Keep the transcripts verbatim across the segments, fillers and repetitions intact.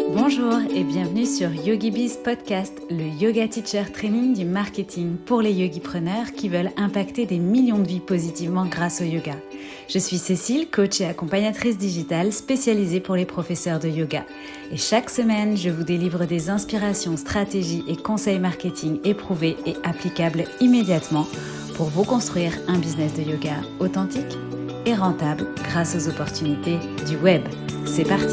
Bonjour et bienvenue sur YogiBiz Podcast, le yoga teacher training du marketing pour les yogipreneurs qui veulent impacter des millions de vies positivement grâce au yoga. Je suis Cécile, coach et accompagnatrice digitale spécialisée pour les professeurs de yoga. Et chaque semaine, je vous délivre des inspirations, stratégies et conseils marketing éprouvés et applicables immédiatement pour vous construire un business de yoga authentique et rentable grâce aux opportunités du web. C'est parti!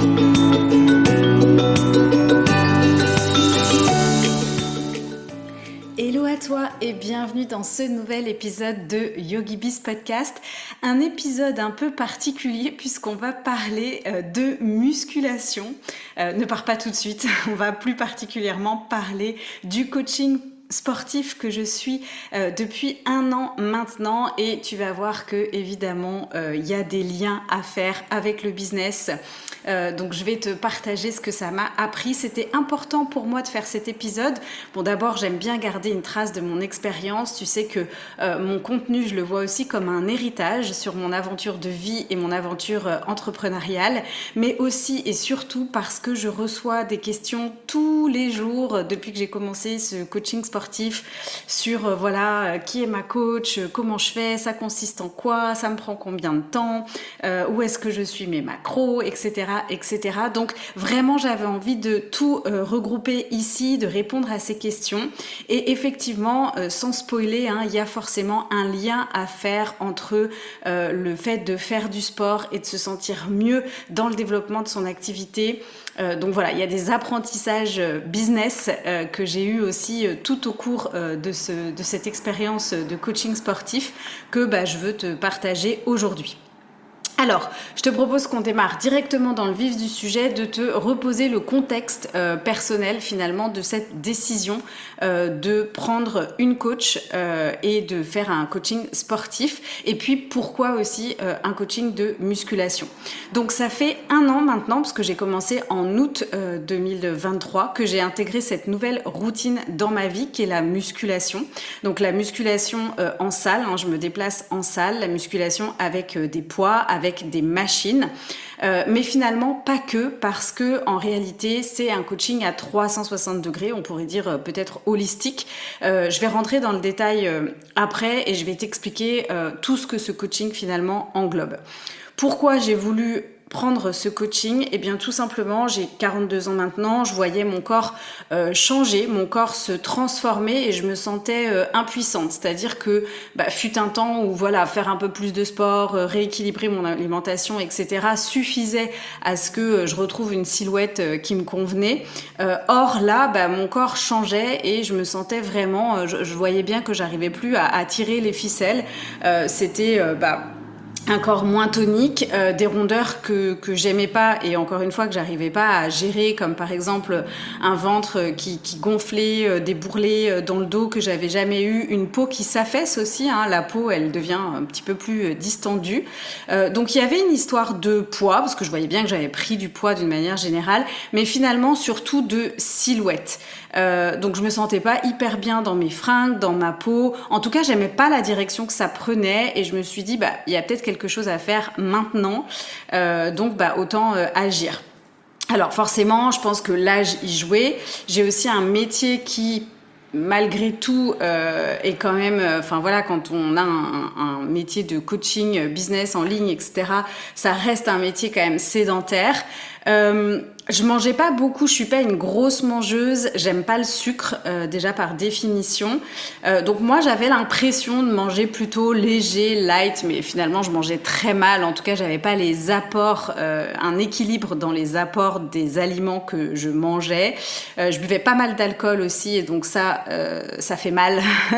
Hello à toi et bienvenue dans ce nouvel épisode de YogiBiz Podcast. Un épisode un peu particulier puisqu'on va parler euh, de musculation. Euh, ne pars pas tout de suite, on va plus particulièrement parler du coaching sportif que je suis euh, depuis un an maintenant et tu vas voir que évidemment il euh, y a des liens à faire avec le business. Euh, donc je vais te partager ce que ça m'a appris. C'était important pour moi de faire cet épisode. Bon, d'abord j'aime bien garder une trace de mon expérience. Tu sais que euh, mon contenu, je le vois aussi comme un héritage sur mon aventure de vie et mon aventure euh, entrepreneuriale, mais aussi et surtout parce que je reçois des questions tous les jours euh, depuis que j'ai commencé ce coaching sportif sur euh, voilà euh, qui est ma coach, euh, comment je fais, ça consiste en quoi, ça me prend combien de temps, euh, où est-ce que je suis mes macros, et cetera et cetera. Donc vraiment j'avais envie de tout euh, regrouper ici, de répondre à ces questions et effectivement euh, sans spoiler, hein, il y a forcément un lien à faire entre euh, le fait de faire du sport et de se sentir mieux dans le développement de son activité. Euh, donc voilà, il y a des apprentissages business euh, que j'ai eu aussi euh, tout au cours euh, de, ce, de cette expérience de coaching sportif que bah, je veux te partager aujourd'hui. Alors, je te propose qu'on démarre directement dans le vif du sujet, de te reposer le contexte euh, personnel finalement de cette décision euh, de prendre une coach euh, et de faire un coaching sportif et puis pourquoi aussi euh, un coaching de musculation. Donc ça fait un an maintenant, parce que j'ai commencé en août euh, deux mille vingt-trois, que j'ai intégré cette nouvelle routine dans ma vie qui est la musculation. Donc la musculation euh, en salle, hein, je me déplace en salle, la musculation avec euh, des poids, avec avec des machines, euh, mais finalement pas que, parce que en réalité c'est un coaching à trois cent soixante degrés, on pourrait dire euh, peut-être holistique. Euh, je vais rentrer dans le détail euh, après et je vais t'expliquer euh, tout ce que ce coaching finalement englobe. Pourquoi j'ai voulu prendre ce coaching? Eh bien tout simplement, j'ai quarante-deux ans maintenant, je voyais mon corps euh, changer, mon corps se transformer et je me sentais euh, impuissante. C'est-à-dire que bah, fut un temps où voilà, faire un peu plus de sport, euh, rééquilibrer mon alimentation, et cetera suffisait à ce que euh, je retrouve une silhouette euh, qui me convenait. Euh, or là, bah, mon corps changeait et je me sentais vraiment, euh, je, je voyais bien que j'arrivais plus à, à tirer les ficelles. Euh, c'était euh, bah, un corps moins tonique, euh, des rondeurs que, que j'aimais pas et encore une fois que j'arrivais pas à gérer, comme par exemple un ventre qui, qui gonflait, euh, des bourrelets euh, dans le dos que j'avais jamais eu, une peau qui s'affaisse aussi, hein, la peau elle devient un petit peu plus euh, distendue. Euh, donc il y avait une histoire de poids, parce que je voyais bien que j'avais pris du poids d'une manière générale, mais finalement surtout de silhouette. Euh, donc je me sentais pas hyper bien dans mes fringues, dans ma peau. En tout cas, j'aimais pas la direction que ça prenait et je me suis dit bah il y a peut-être quelque chose à faire maintenant. Euh, donc bah autant euh, agir. Alors forcément, je pense que l'âge y jouait. J'ai aussi un métier qui malgré tout euh, est quand même, enfin euh, voilà, quand on a un, un métier de coaching business en ligne, et cetera, ça reste un métier quand même sédentaire. Euh, je mangeais pas beaucoup, je suis pas une grosse mangeuse, j'aime pas le sucre euh, déjà par définition. Euh, donc moi j'avais l'impression de manger plutôt léger, light, mais finalement je mangeais très mal. En tout cas j'avais pas les apports, euh, un équilibre dans les apports des aliments que je mangeais. Euh, je buvais pas mal d'alcool aussi et donc ça, euh, ça fait mal,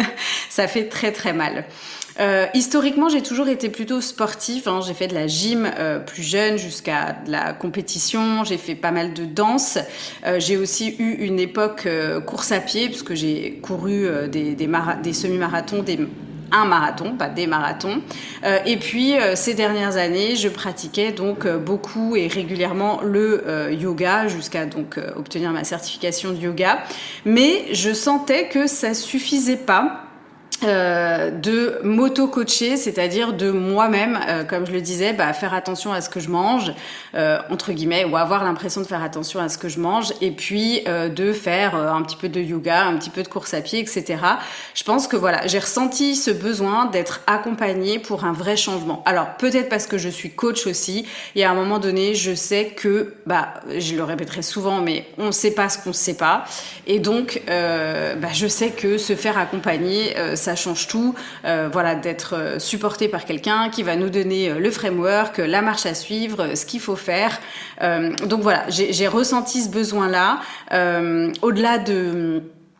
ça fait très très mal. Euh, historiquement, j'ai toujours été plutôt sportive, hein. J'ai fait de la gym euh, plus jeune jusqu'à de la compétition. J'ai fait pas mal de danse. Euh, j'ai aussi eu une époque euh, course à pied puisque j'ai couru euh, des, des, mara- des semi-marathons, des un marathon, pas des marathons. Euh, et puis, euh, ces dernières années, je pratiquais donc euh, beaucoup et régulièrement le euh, yoga jusqu'à donc euh, obtenir ma certification de yoga. Mais je sentais que ça suffisait pas. Euh, de m'auto-coacher, c'est-à-dire de moi-même, euh, comme je le disais, bah, faire attention à ce que je mange, euh, entre guillemets, ou avoir l'impression de faire attention à ce que je mange, et puis euh, de faire euh, un petit peu de yoga, un petit peu de course à pied, et cetera. Je pense que voilà, j'ai ressenti ce besoin d'être accompagnée pour un vrai changement. Alors peut-être parce que je suis coach aussi, et à un moment donné, je sais que, bah, je le répéterai souvent, mais on ne sait pas ce qu'on ne sait pas, et donc euh, bah, je sais que se faire accompagner, euh, ça change tout, euh, voilà, d'être supporté par quelqu'un qui va nous donner le framework, la marche à suivre, ce qu'il faut faire. Euh, donc voilà, j'ai, j'ai ressenti ce besoin-là, euh, au-delà de...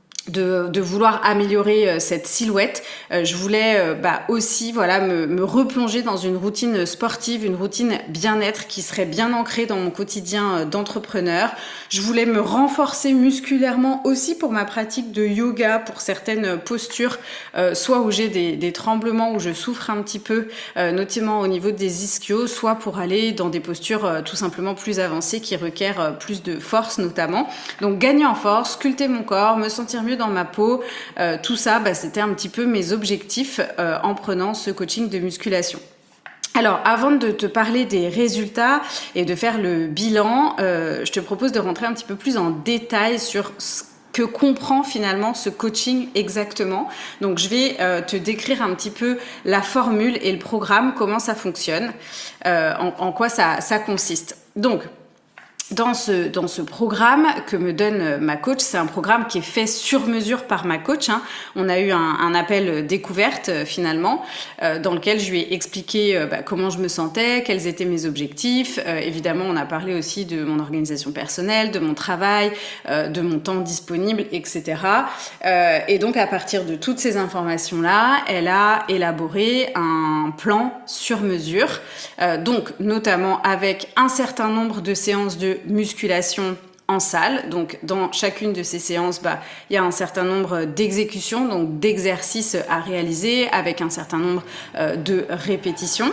De, de vouloir améliorer euh, cette silhouette, euh, je voulais euh, bah, aussi voilà, me, me replonger dans une routine sportive, une routine bien-être qui serait bien ancrée dans mon quotidien euh, d'entrepreneur. Je voulais me renforcer musculairement aussi pour ma pratique de yoga, pour certaines postures, euh, soit où j'ai des, des tremblements, où je souffre un petit peu, euh, notamment au niveau des ischios, soit pour aller dans des postures euh, tout simplement plus avancées qui requièrent euh, plus de force notamment. Donc gagner en force, sculpter mon corps, me sentir mieux dans ma peau, euh, tout ça, bah, c'était un petit peu mes objectifs euh, en prenant ce coaching de musculation. Alors, avant de te parler des résultats et de faire le bilan, euh, je te propose de rentrer un petit peu plus en détail sur ce que comprend finalement ce coaching exactement. Donc, je vais euh, te décrire un petit peu la formule et le programme, comment ça fonctionne, euh, en, en quoi ça, ça consiste. Donc, Dans ce, dans ce programme que me donne ma coach, c'est un programme qui est fait sur mesure par ma coach. Hein. On a eu un, un appel découverte euh, finalement, euh, dans lequel je lui ai expliqué euh, bah, comment je me sentais, quels étaient mes objectifs. Euh, évidemment, on a parlé aussi de mon organisation personnelle, de mon travail, euh, de mon temps disponible, et cetera. Euh, et donc, à partir de toutes ces informations-là, elle a élaboré un plan sur mesure, euh, donc notamment avec un certain nombre de séances de musculation en salle. Donc dans chacune de ces séances, bah, il y a un certain nombre d'exécutions, donc d'exercices à réaliser avec un certain nombre euh, de répétitions.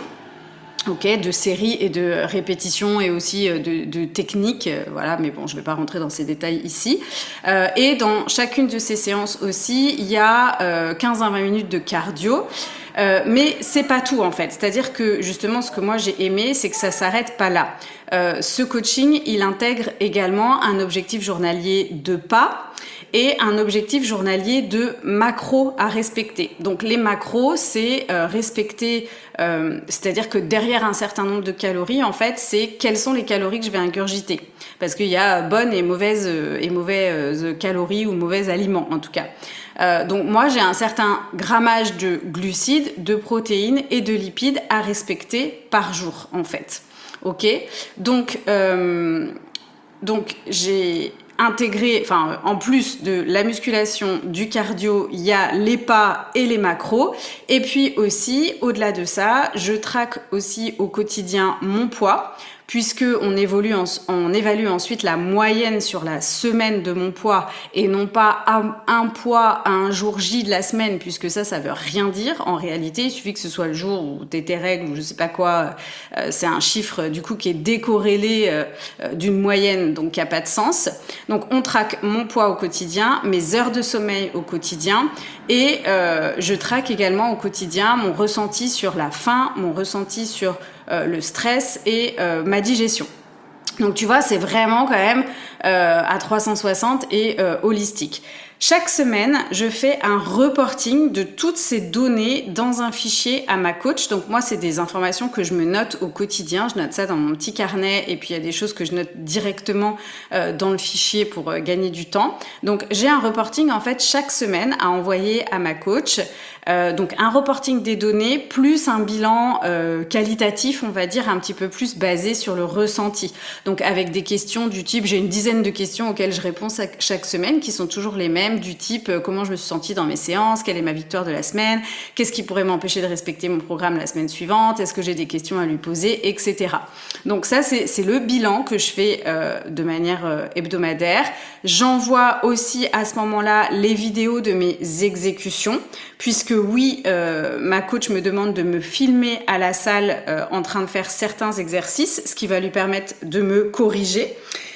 Ok, de séries et de répétitions et aussi de, de techniques, euh, voilà, mais bon, je ne vais pas rentrer dans ces détails ici. Euh, et dans chacune de ces séances aussi, il y a euh, quinze à vingt minutes de cardio. Euh, mais c'est pas tout en fait, c'est-à-dire que justement ce que moi j'ai aimé, c'est que ça s'arrête pas là. Euh, ce coaching, il intègre également un objectif journalier de pas et un objectif journalier de macros à respecter. Donc les macros, c'est euh, respecter, euh, c'est-à-dire que derrière un certain nombre de calories, en fait, c'est quelles sont les calories que je vais ingurgiter. Parce qu'il y a bonnes et mauvaises, euh, et mauvaises calories ou mauvais aliments en tout cas. Euh, donc moi j'ai un certain grammage de glucides, de protéines et de lipides à respecter par jour en fait. Ok, donc euh, donc j'ai intégré, enfin en plus de la musculation, du cardio, il y a les pas et les macros. Et puis aussi au-delà de ça, je traque aussi au quotidien mon poids, puisque on évolue en, on évalue ensuite la moyenne sur la semaine de mon poids et non pas un, un poids à un jour J de la semaine, puisque ça, ça veut rien dire. En réalité, il suffit que ce soit le jour où t'es tes règles ou je sais pas quoi. Euh, c'est un chiffre du coup qui est décorrélé euh, d'une moyenne, donc qui a pas de sens. Donc on traque mon poids au quotidien, mes heures de sommeil au quotidien et euh, je traque également au quotidien mon ressenti sur la faim, mon ressenti sur Euh, le stress et euh, ma digestion. Donc tu vois, c'est vraiment quand même euh, à trois cent soixante et euh, holistique. Chaque semaine, je fais un reporting de toutes ces données dans un fichier à ma coach. Donc moi, c'est des informations que je me note au quotidien. Je note ça dans mon petit carnet et puis il y a des choses que je note directement euh, dans le fichier pour euh, gagner du temps. Donc j'ai un reporting en fait chaque semaine à envoyer à ma coach. Euh, donc un reporting des données plus un bilan euh, qualitatif, on va dire un petit peu plus basé sur le ressenti. Donc avec des questions du type, j'ai une dizaine de questions auxquelles je réponds chaque semaine qui sont toujours les mêmes, du type euh, comment je me suis sentie dans mes séances, quelle est ma victoire de la semaine, qu'est-ce qui pourrait m'empêcher de respecter mon programme la semaine suivante, est-ce que j'ai des questions à lui poser, et cetera. Donc ça c'est, c'est le bilan que je fais euh, de manière euh, hebdomadaire. J'envoie aussi à ce moment-là les vidéos de mes exécutions, puisque oui, euh, ma coach me demande de me filmer à la salle euh, en train de faire certains exercices, ce qui va lui permettre de me corriger.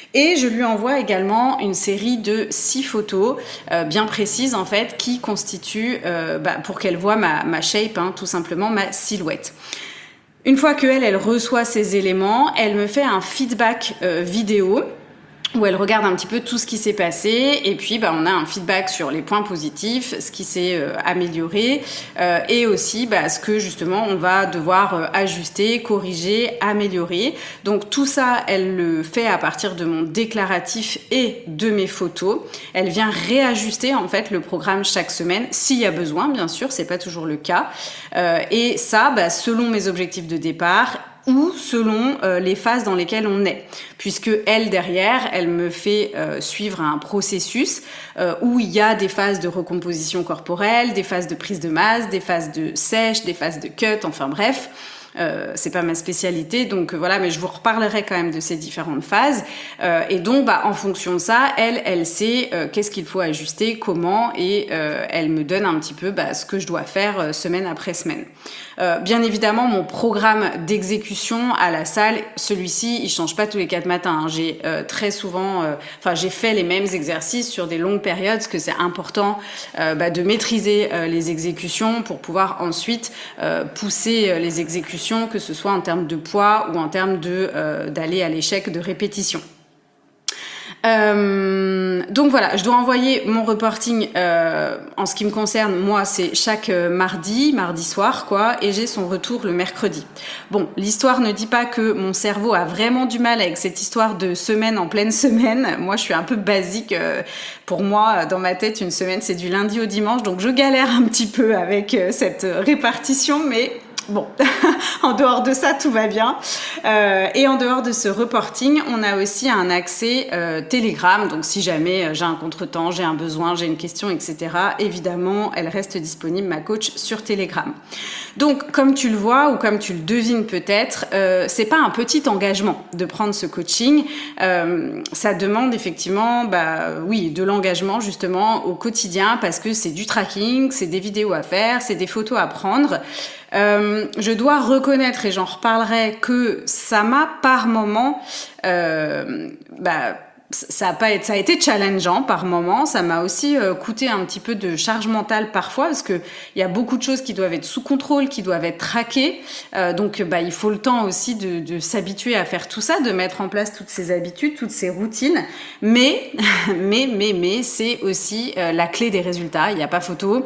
Et je lui envoie également une série de six photos euh, bien précises en fait qui constituent, euh, bah, pour qu'elle voit ma, ma shape, hein, tout simplement ma silhouette. Une fois qu'elle, elle reçoit ces éléments, elle me fait un feedback euh, vidéo où elle regarde un petit peu tout ce qui s'est passé et puis bah, on a un feedback sur les points positifs, ce qui s'est euh, amélioré euh, et aussi bah, ce que justement on va devoir euh, ajuster, corriger, améliorer. Donc tout ça, elle le fait à partir de mon déclaratif et de mes photos. Elle vient réajuster en fait le programme chaque semaine s'il y a besoin, bien sûr, c'est pas toujours le cas. Euh, et ça, bah, selon mes objectifs de départ ou selon euh, les phases dans lesquelles on est. Puisque elle, derrière, elle me fait euh, suivre un processus euh, où il y a des phases de recomposition corporelle, des phases de prise de masse, des phases de sèche, des phases de cut, enfin bref. Euh, c'est pas ma spécialité, donc euh, voilà, mais je vous reparlerai quand même de ces différentes phases. Euh, et donc, bah, en fonction de ça, elle, elle sait euh, qu'est-ce qu'il faut ajuster, comment, et euh, elle me donne un petit peu bah, ce que je dois faire euh, semaine après semaine. Euh, bien évidemment, mon programme d'exécution à la salle, celui-ci, il change pas tous les quatre matins. Hein. J'ai euh, très souvent, enfin, euh, j'ai fait les mêmes exercices sur des longues périodes, parce que c'est important euh, bah, de maîtriser euh, les exécutions pour pouvoir ensuite euh, pousser euh, les exécutions, que ce soit en termes de poids ou en termes de, euh, d'aller à l'échec de répétition. Euh, donc voilà, je dois envoyer mon reporting euh, en ce qui me concerne, moi c'est chaque euh, mardi, mardi soir quoi, et j'ai son retour le mercredi. Bon, l'histoire ne dit pas que mon cerveau a vraiment du mal avec cette histoire de semaine en pleine semaine. Moi je suis un peu basique, euh, pour moi dans ma tête une semaine c'est du lundi au dimanche, donc je galère un petit peu avec euh, cette répartition, mais bon, en dehors de ça, tout va bien. Euh, et en dehors de ce reporting, on a aussi un accès euh, Telegram. Donc, si jamais j'ai un contretemps, j'ai un besoin, j'ai une question, et cetera, évidemment, elle reste disponible, ma coach, sur Telegram. Donc, comme tu le vois ou comme tu le devines peut-être, euh, c'est pas un petit engagement de prendre ce coaching. Euh, ça demande effectivement, bah, oui, de l'engagement justement au quotidien parce que c'est du tracking, c'est des vidéos à faire, c'est des photos à prendre. Euh, je dois reconnaître, et j'en reparlerai, que ça m'a par moment, euh, bah, ça a, pas été, ça a été challengeant par moment, ça m'a aussi euh, coûté un petit peu de charge mentale parfois, parce qu'il y a beaucoup de choses qui doivent être sous contrôle, qui doivent être traquées, euh, donc bah, il faut le temps aussi de, de s'habituer à faire tout ça, de mettre en place toutes ces habitudes, toutes ces routines, mais, mais, mais, mais c'est aussi euh, la clé des résultats, il n'y a pas photo,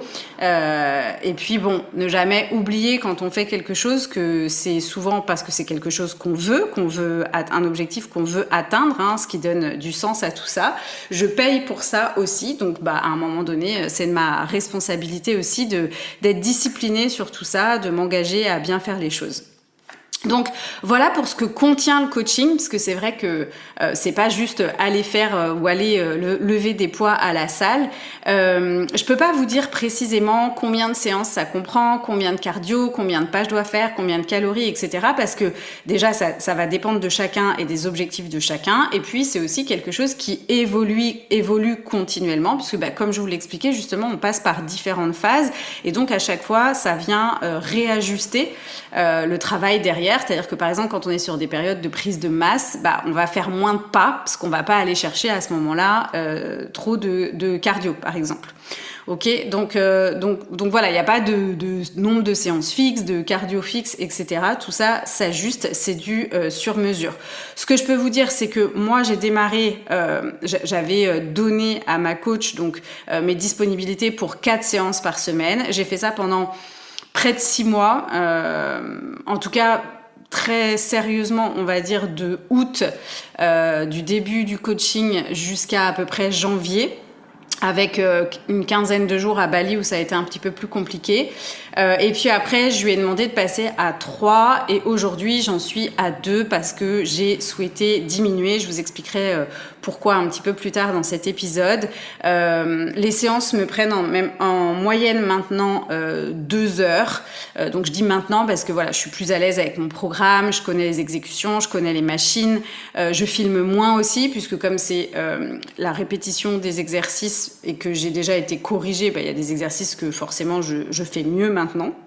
euh, et puis bon, ne jamais oublier quand on fait quelque chose que c'est souvent parce que c'est quelque chose qu'on veut, qu'on veut, un objectif qu'on veut atteindre, hein, ce qui donne du sens à tout ça. Je paye pour ça aussi, donc bah, à un moment donné, c'est de ma responsabilité aussi de, d'être disciplinée sur tout ça, de m'engager à bien faire les choses. Donc voilà pour ce que contient le coaching, parce que c'est vrai que euh, c'est pas juste aller faire euh, ou aller euh, le, lever des poids à la salle. Euh, je peux pas vous dire précisément combien de séances ça comprend, combien de cardio, combien de pas je dois faire, combien de calories, et cetera. Parce que déjà ça, ça va dépendre de chacun et des objectifs de chacun. Et puis c'est aussi quelque chose qui évolue, évolue continuellement, puisque bah, comme je vous l'expliquais justement, on passe par différentes phases et donc à chaque fois ça vient euh, réajuster euh, le travail derrière. C'est-à-dire que par exemple quand on est sur des périodes de prise de masse, bah, on va faire moins de pas parce qu'on va pas aller chercher à ce moment-là euh, trop de, de cardio par exemple. Ok, donc, euh, donc, donc voilà, il n'y a pas de, de nombre de séances fixes, de cardio fixe, et cetera. Tout ça s'ajuste, c'est du euh, sur mesure. Ce que je peux vous dire, c'est que moi j'ai démarré, euh, j'avais donné à ma coach donc euh, mes disponibilités pour quatre séances par semaine. J'ai fait ça pendant près de six mois, euh, en tout cas très sérieusement, on va dire de août, euh, du début du coaching jusqu'à à peu près janvier, avec euh, une quinzaine de jours à Bali où ça a été un petit peu plus compliqué. Euh, et puis après, je lui ai demandé de passer à trois et aujourd'hui, j'en suis à deux parce que j'ai souhaité diminuer. Je vous expliquerai euh, pourquoi un petit peu plus tard dans cet épisode. Euh, les séances me prennent en, même, en moyenne maintenant euh, deux heures. Euh, donc je dis maintenant parce que voilà, je suis plus à l'aise avec mon programme, je connais les exécutions, je connais les machines. Euh, je filme moins aussi puisque comme c'est euh, la répétition des exercices et que j'ai déjà été corrigée, bah, y a des exercices que forcément je, je fais mieux maintenant.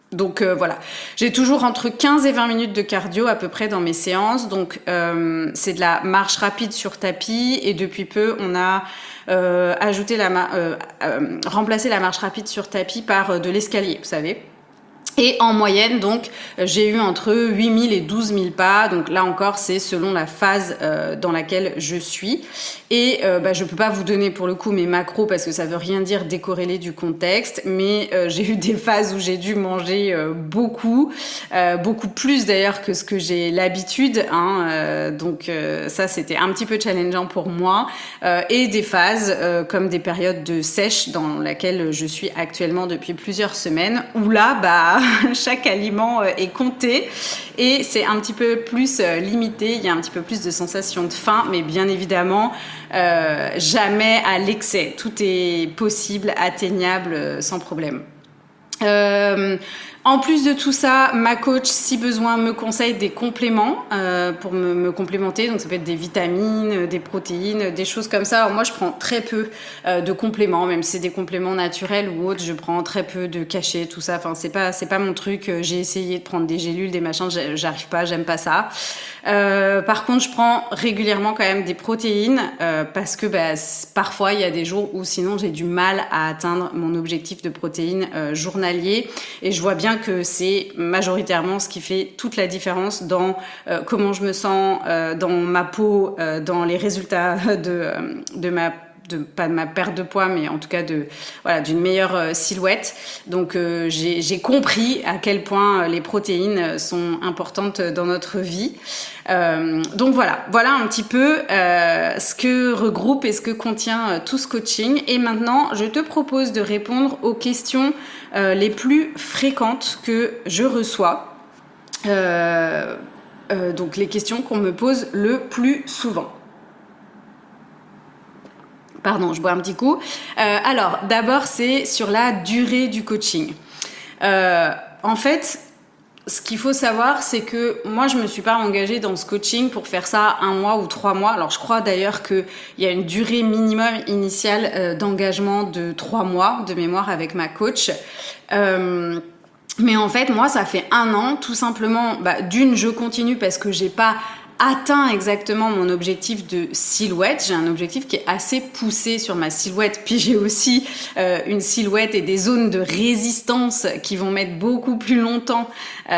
Donc euh, voilà, j'ai toujours entre quinze et vingt minutes de cardio à peu près dans mes séances. Donc euh, c'est de la marche rapide sur tapis et depuis peu on a euh, ajouté la euh, euh, remplacé la marche rapide sur tapis par euh, de l'escalier, vous savez. Et en moyenne, donc, j'ai eu entre huit mille et douze mille pas. Donc là encore, c'est selon la phase euh, dans laquelle je suis. Et euh, bah, je ne peux pas vous donner pour le coup mes macros parce que ça ne veut rien dire décorrélé du contexte. Mais euh, j'ai eu des phases où j'ai dû manger euh, beaucoup, euh, beaucoup plus d'ailleurs que ce que j'ai l'habitude. Hein, euh, donc euh, ça, c'était un petit peu challengeant pour moi. Euh, et des phases euh, comme des périodes de sèche dans laquelle je suis actuellement depuis plusieurs semaines. Où là, bah... chaque aliment est compté et c'est un petit peu plus limité, il y a un petit peu plus de sensation de faim, mais bien évidemment euh, jamais à l'excès, tout est possible, atteignable sans problème. Euh, en plus de tout ça, ma coach, si besoin, me conseille des compléments euh, pour me, me complémenter. Donc ça peut être des vitamines, des protéines, des choses comme ça. Alors moi, je prends très peu euh, de compléments, même si c'est des compléments naturels ou autres. Je prends très peu de cachets, tout ça. Enfin, c'est pas, c'est pas mon truc. J'ai essayé de prendre des gélules, des machins, j'arrive pas, j'aime pas ça. Euh, par contre, je prends régulièrement quand même des protéines euh, parce que bah, parfois, il y a des jours où sinon j'ai du mal à atteindre mon objectif de protéines euh, journalier. Et je vois bien que c'est majoritairement ce qui fait toute la différence dans euh, comment je me sens, euh, dans ma peau, euh, dans les résultats de, euh, de ma de, pas de ma perte de poids, mais en tout cas de, voilà, d'une meilleure euh, silhouette. Donc euh, j'ai, j'ai compris à quel point les protéines sont importantes dans notre vie. Euh, donc voilà, voilà un petit peu euh, ce que regroupe et ce que contient euh, tout ce coaching. Et maintenant, je te propose de répondre aux questions euh, les plus fréquentes que je reçois. Euh, euh, donc les questions qu'on me pose le plus souvent. Pardon, je bois un petit coup. Euh, alors, d'abord, c'est sur la durée du coaching. Euh, en fait, ce qu'il faut savoir, c'est que moi, je ne me suis pas engagée dans ce coaching pour faire ça un mois ou trois mois. Alors, je crois d'ailleurs qu'il y a une durée minimum initiale euh, d'engagement de trois mois de mémoire avec ma coach. Euh, mais en fait, moi, ça fait un an, tout simplement. Bah, d'une, je continue parce que j'ai pas atteint exactement mon objectif de silhouette. J'ai un objectif qui est assez poussé sur ma silhouette, puis j'ai aussi euh, une silhouette et des zones de résistance qui vont mettre beaucoup plus longtemps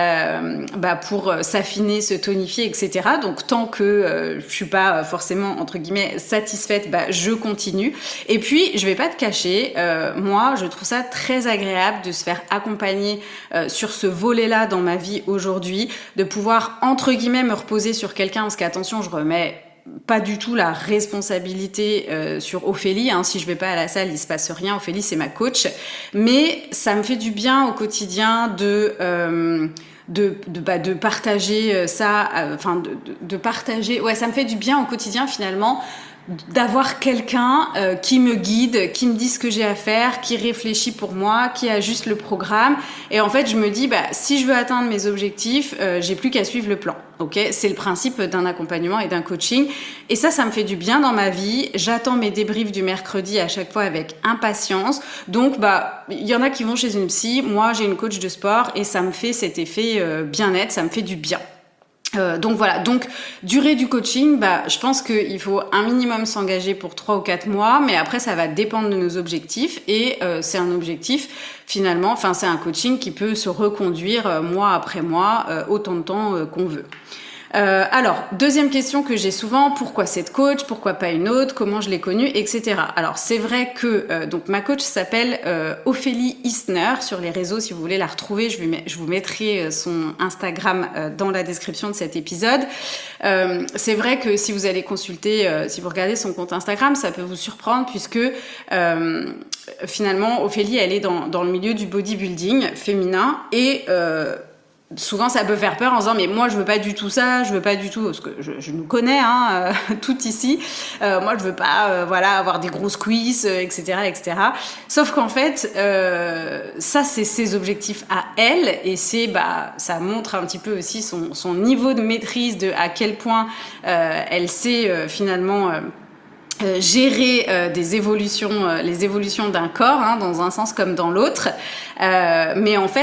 euh, bah, pour s'affiner, se tonifier, et cetera. Donc tant que euh, je suis pas forcément entre guillemets satisfaite, bah, je continue. Et puis je vais pas te cacher, euh, moi je trouve ça très agréable de se faire accompagner euh, sur ce volet-là dans ma vie aujourd'hui, de pouvoir entre guillemets me reposer sur quelque quelqu'un, parce qu'attention, je remets pas du tout la responsabilité euh, sur Ophélie, hein. Si je vais pas à la salle, il se passe rien. Ophélie, c'est ma coach, mais ça me fait du bien au quotidien de euh, de de, bah, de partager ça, enfin euh, de, de, de partager. Ouais, ça me fait du bien au quotidien finalement. D'avoir quelqu'un euh, qui me guide, qui me dit ce que j'ai à faire, qui réfléchit pour moi, qui ajuste le programme. Et en fait, je me dis, bah, si je veux atteindre mes objectifs, euh, j'ai plus qu'à suivre le plan. Ok, c'est le principe d'un accompagnement et d'un coaching. Et ça, ça me fait du bien dans ma vie. J'attends mes débriefs du mercredi à chaque fois avec impatience. Donc, bah, il y en a qui vont chez une psy. Moi, j'ai une coach de sport et ça me fait cet effet euh, bien-être, ça me fait du bien. Euh, donc voilà, donc durée du coaching, bah, je pense qu'il faut un minimum s'engager pour trois ou quatre mois, mais après ça va dépendre de nos objectifs et euh, c'est un objectif finalement, enfin c'est un coaching qui peut se reconduire euh, mois après mois, euh, autant de temps euh, qu'on veut. Euh, alors, deuxième question que j'ai souvent, pourquoi cette coach, pourquoi pas une autre, comment je l'ai connue, et cetera. Alors, c'est vrai que euh, donc ma coach s'appelle euh, Ophélie Isner sur les réseaux. Si vous voulez la retrouver, je, vais, je vous mettrai son Instagram euh, dans la description de cet épisode. Euh, c'est vrai que si vous allez consulter, euh, si vous regardez son compte Instagram, ça peut vous surprendre puisque euh, finalement, Ophélie, elle est dans, dans le milieu du bodybuilding féminin et euh, souvent ça peut faire peur en disant mais moi je veux pas du tout ça, je veux pas du tout, parce que je, je nous connais hein, euh, tout ici, euh, moi je veux pas euh, voilà, avoir des grosses cuisses, euh, et cetera, et cetera. Sauf qu'en fait euh, ça c'est ses objectifs à elle et c'est bah ça montre un petit peu aussi son, son niveau de maîtrise, de à quel point euh, elle sait euh, finalement euh, Euh, gérer euh, des évolutions, euh, les évolutions d'un corps, hein, dans un sens comme dans l'autre. Euh, mais en fait,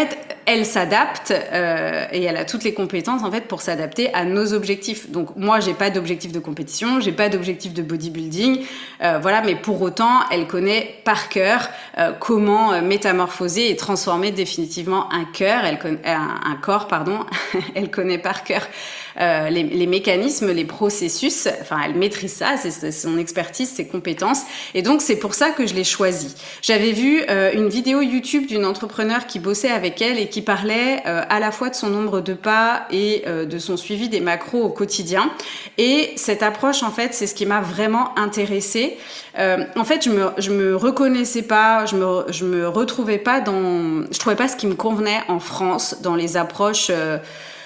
elle s'adapte euh, et elle a toutes les compétences en fait pour s'adapter à nos objectifs. Donc moi, j'ai pas d'objectif de compétition, j'ai pas d'objectif de bodybuilding, euh, voilà, mais pour autant, elle connaît par cœur euh, comment métamorphoser et transformer définitivement un cœur, elle con- un, un corps, pardon, elle connaît par cœur euh, les, les mécanismes, les processus, enfin elle maîtrise ça, c'est, c'est son expertise, ses compétences, et donc c'est pour ça que je l'ai choisie. J'avais vu euh, une vidéo YouTube d'une entrepreneur qui bossait avec elle et qui parlait euh, à la fois de son nombre de pas et euh, de son suivi des macros au quotidien, et cette approche en fait c'est ce qui m'a vraiment intéressée. Euh, en fait je me, je me reconnaissais pas, je me, je me retrouvais pas dans, je trouvais pas ce qui me convenait en France dans les approches. euh,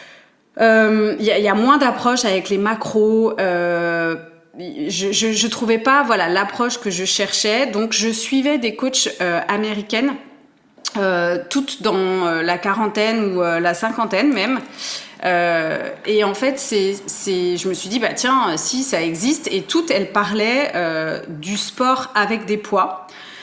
Il euh, y, y a moins d'approches avec les macros. Euh, je, je, je trouvais pas voilà l'approche que je cherchais. Donc je suivais des coachs euh, américaines, euh, toutes dans euh, la quarantaine ou euh, la cinquantaine même. Euh, et en fait, c'est, c'est, je me suis dit bah tiens, si ça existe. Et toutes elles parlaient euh, du sport avec des poids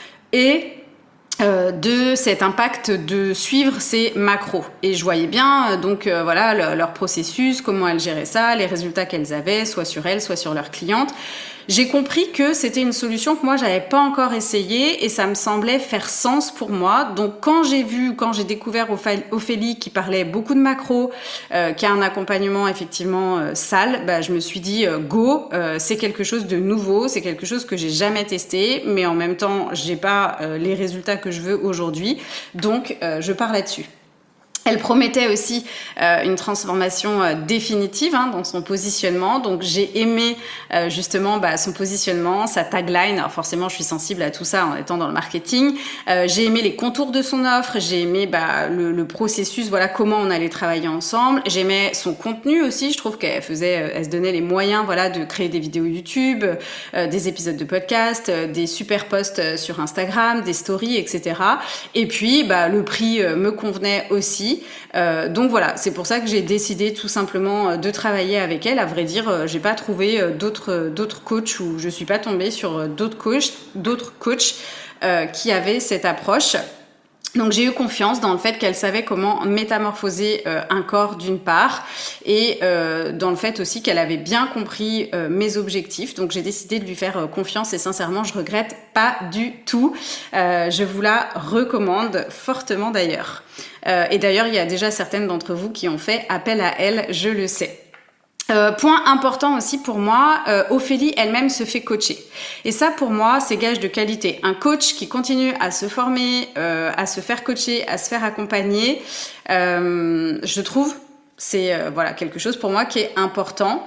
et Euh, de cet impact de suivre ces macros. Et je voyais bien euh, donc euh, voilà le, leur processus, comment elles géraient ça, les résultats qu'elles avaient, soit sur elles, soit sur leurs clientes. J'ai compris que c'était une solution que moi j'avais pas encore essayée et ça me semblait faire sens pour moi. Donc quand j'ai vu, quand j'ai découvert Ophélie qui parlait beaucoup de macros, euh, qui a un accompagnement effectivement euh, salle, bah, je me suis dit euh, go, euh, c'est quelque chose de nouveau, c'est quelque chose que j'ai jamais testé, mais en même temps j'ai pas euh, les résultats que je veux aujourd'hui, donc euh, je pars là-dessus. Elle promettait aussi euh, une transformation euh, définitive hein, dans son positionnement. Donc j'ai aimé euh, justement bah, son positionnement, sa tagline. Alors forcément, je suis sensible à tout ça en étant dans le marketing. Euh, j'ai aimé les contours de son offre. J'ai aimé bah, le, le processus, voilà comment on allait travailler ensemble. J'aimais son contenu aussi. Je trouve qu'elle faisait, euh, elle se donnait les moyens, voilà, de créer des vidéos YouTube, euh, des épisodes de podcast, euh, des super posts sur Instagram, des stories, et cetera. Et puis bah, le prix euh, me convenait aussi. Euh, donc voilà, c'est pour ça que j'ai décidé tout simplement de travailler avec elle. À vrai dire, euh, j'ai pas trouvé euh, d'autres, d'autres coachs ou je suis pas tombée sur euh, d'autres coachs, d'autres coachs euh, qui avaient cette approche. Donc j'ai eu confiance dans le fait qu'elle savait comment métamorphoser euh, un corps d'une part et euh, dans le fait aussi qu'elle avait bien compris euh, mes objectifs. Donc j'ai décidé de lui faire euh, confiance et sincèrement je regrette pas du tout. Euh, je vous la recommande fortement d'ailleurs. Euh, et d'ailleurs il y a déjà certaines d'entre vous qui ont fait appel à elle, je le sais. Euh, point important aussi pour moi, euh, Ophélie elle-même se fait coacher. Et ça pour moi c'est gage de qualité. Un coach qui continue à se former, euh, à se faire coacher, à se faire accompagner, euh, je trouve c'est euh, voilà quelque chose pour moi qui est important.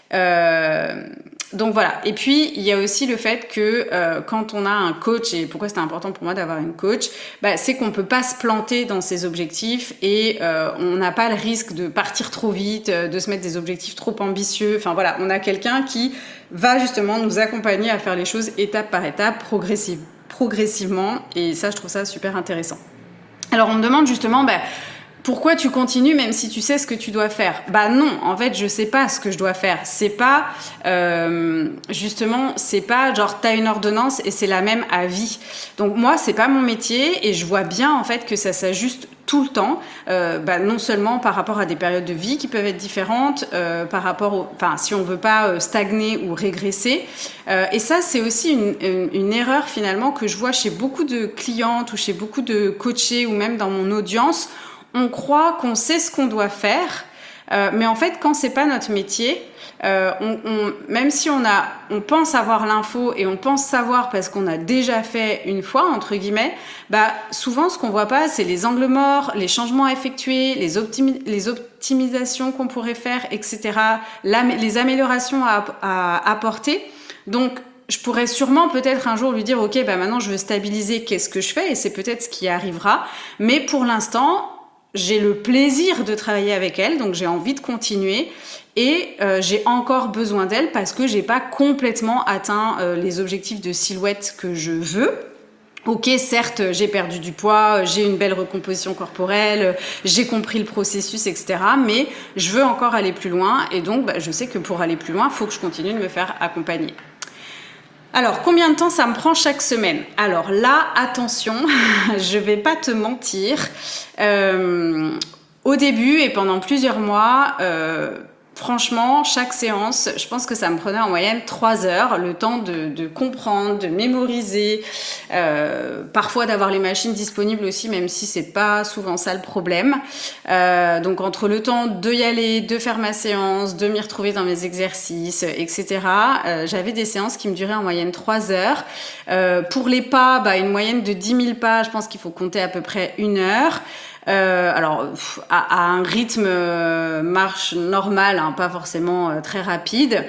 Euh, donc voilà. Et puis il y a aussi le fait que euh, quand on a un coach, et pourquoi c'était important pour moi d'avoir une coach, bah, c'est qu'on peut pas se planter dans ses objectifs et euh, on n'a pas le risque de partir trop vite, de se mettre des objectifs trop ambitieux. Enfin voilà, on a quelqu'un qui va justement nous accompagner à faire les choses étape par étape, progressive, progressivement. Et ça, je trouve ça super intéressant. Alors on me demande justement, bah, pourquoi tu continues même si tu sais ce que tu dois faire? Bah non, en fait, je sais pas ce que je dois faire. C'est pas, euh, justement, c'est pas genre t'as une ordonnance et c'est la même à vie. Donc moi, c'est pas mon métier et je vois bien en fait que ça s'ajuste tout le temps, euh, bah, non seulement par rapport à des périodes de vie qui peuvent être différentes, euh, par rapport au, enfin, si on veut pas euh, stagner ou régresser. Euh, et ça, c'est aussi une, une, une erreur finalement que je vois chez beaucoup de clientes ou chez beaucoup de coachés ou même dans mon audience. On croit qu'on sait ce qu'on doit faire, euh, mais en fait, quand c'est pas notre métier, euh, on, on, même si on a, on pense avoir l'info et on pense savoir parce qu'on a déjà fait une fois entre guillemets, bah souvent ce qu'on voit pas, c'est les angles morts, les changements à effectuer, les, optimi- les optimisations qu'on pourrait faire, et cetera. La, les améliorations à, à apporter. Donc je pourrais sûrement peut-être un jour lui dire ok, bah maintenant je veux stabiliser, qu'est-ce que je fais, et c'est peut-être ce qui arrivera. Mais pour l'instant, j'ai le plaisir de travailler avec elle, donc j'ai envie de continuer et euh, j'ai encore besoin d'elle parce que j'ai pas complètement atteint euh, les objectifs de silhouette que je veux. Ok, certes, j'ai perdu du poids, j'ai une belle recomposition corporelle, j'ai compris le processus, et cetera. Mais je veux encore aller plus loin et donc bah, je sais que pour aller plus loin, il faut que je continue de me faire accompagner. Alors, combien de temps ça me prend chaque semaine? Alors là, attention, je vais pas te mentir. Euh, au début et pendant plusieurs mois, euh, franchement, chaque séance, je pense que ça me prenait en moyenne trois heures, le temps de, de comprendre, de mémoriser, euh, parfois d'avoir les machines disponibles aussi, même si c'est pas souvent ça le problème. Euh, donc entre le temps de y aller, de faire ma séance, de m'y retrouver dans mes exercices, et cetera, euh, j'avais des séances qui me duraient en moyenne trois heures. Euh, pour les pas, bah, une moyenne de dix mille pas, je pense qu'il faut compter à peu près une heure. Euh, alors pff, à, à un rythme euh, marche normal, hein, pas forcément euh, très rapide.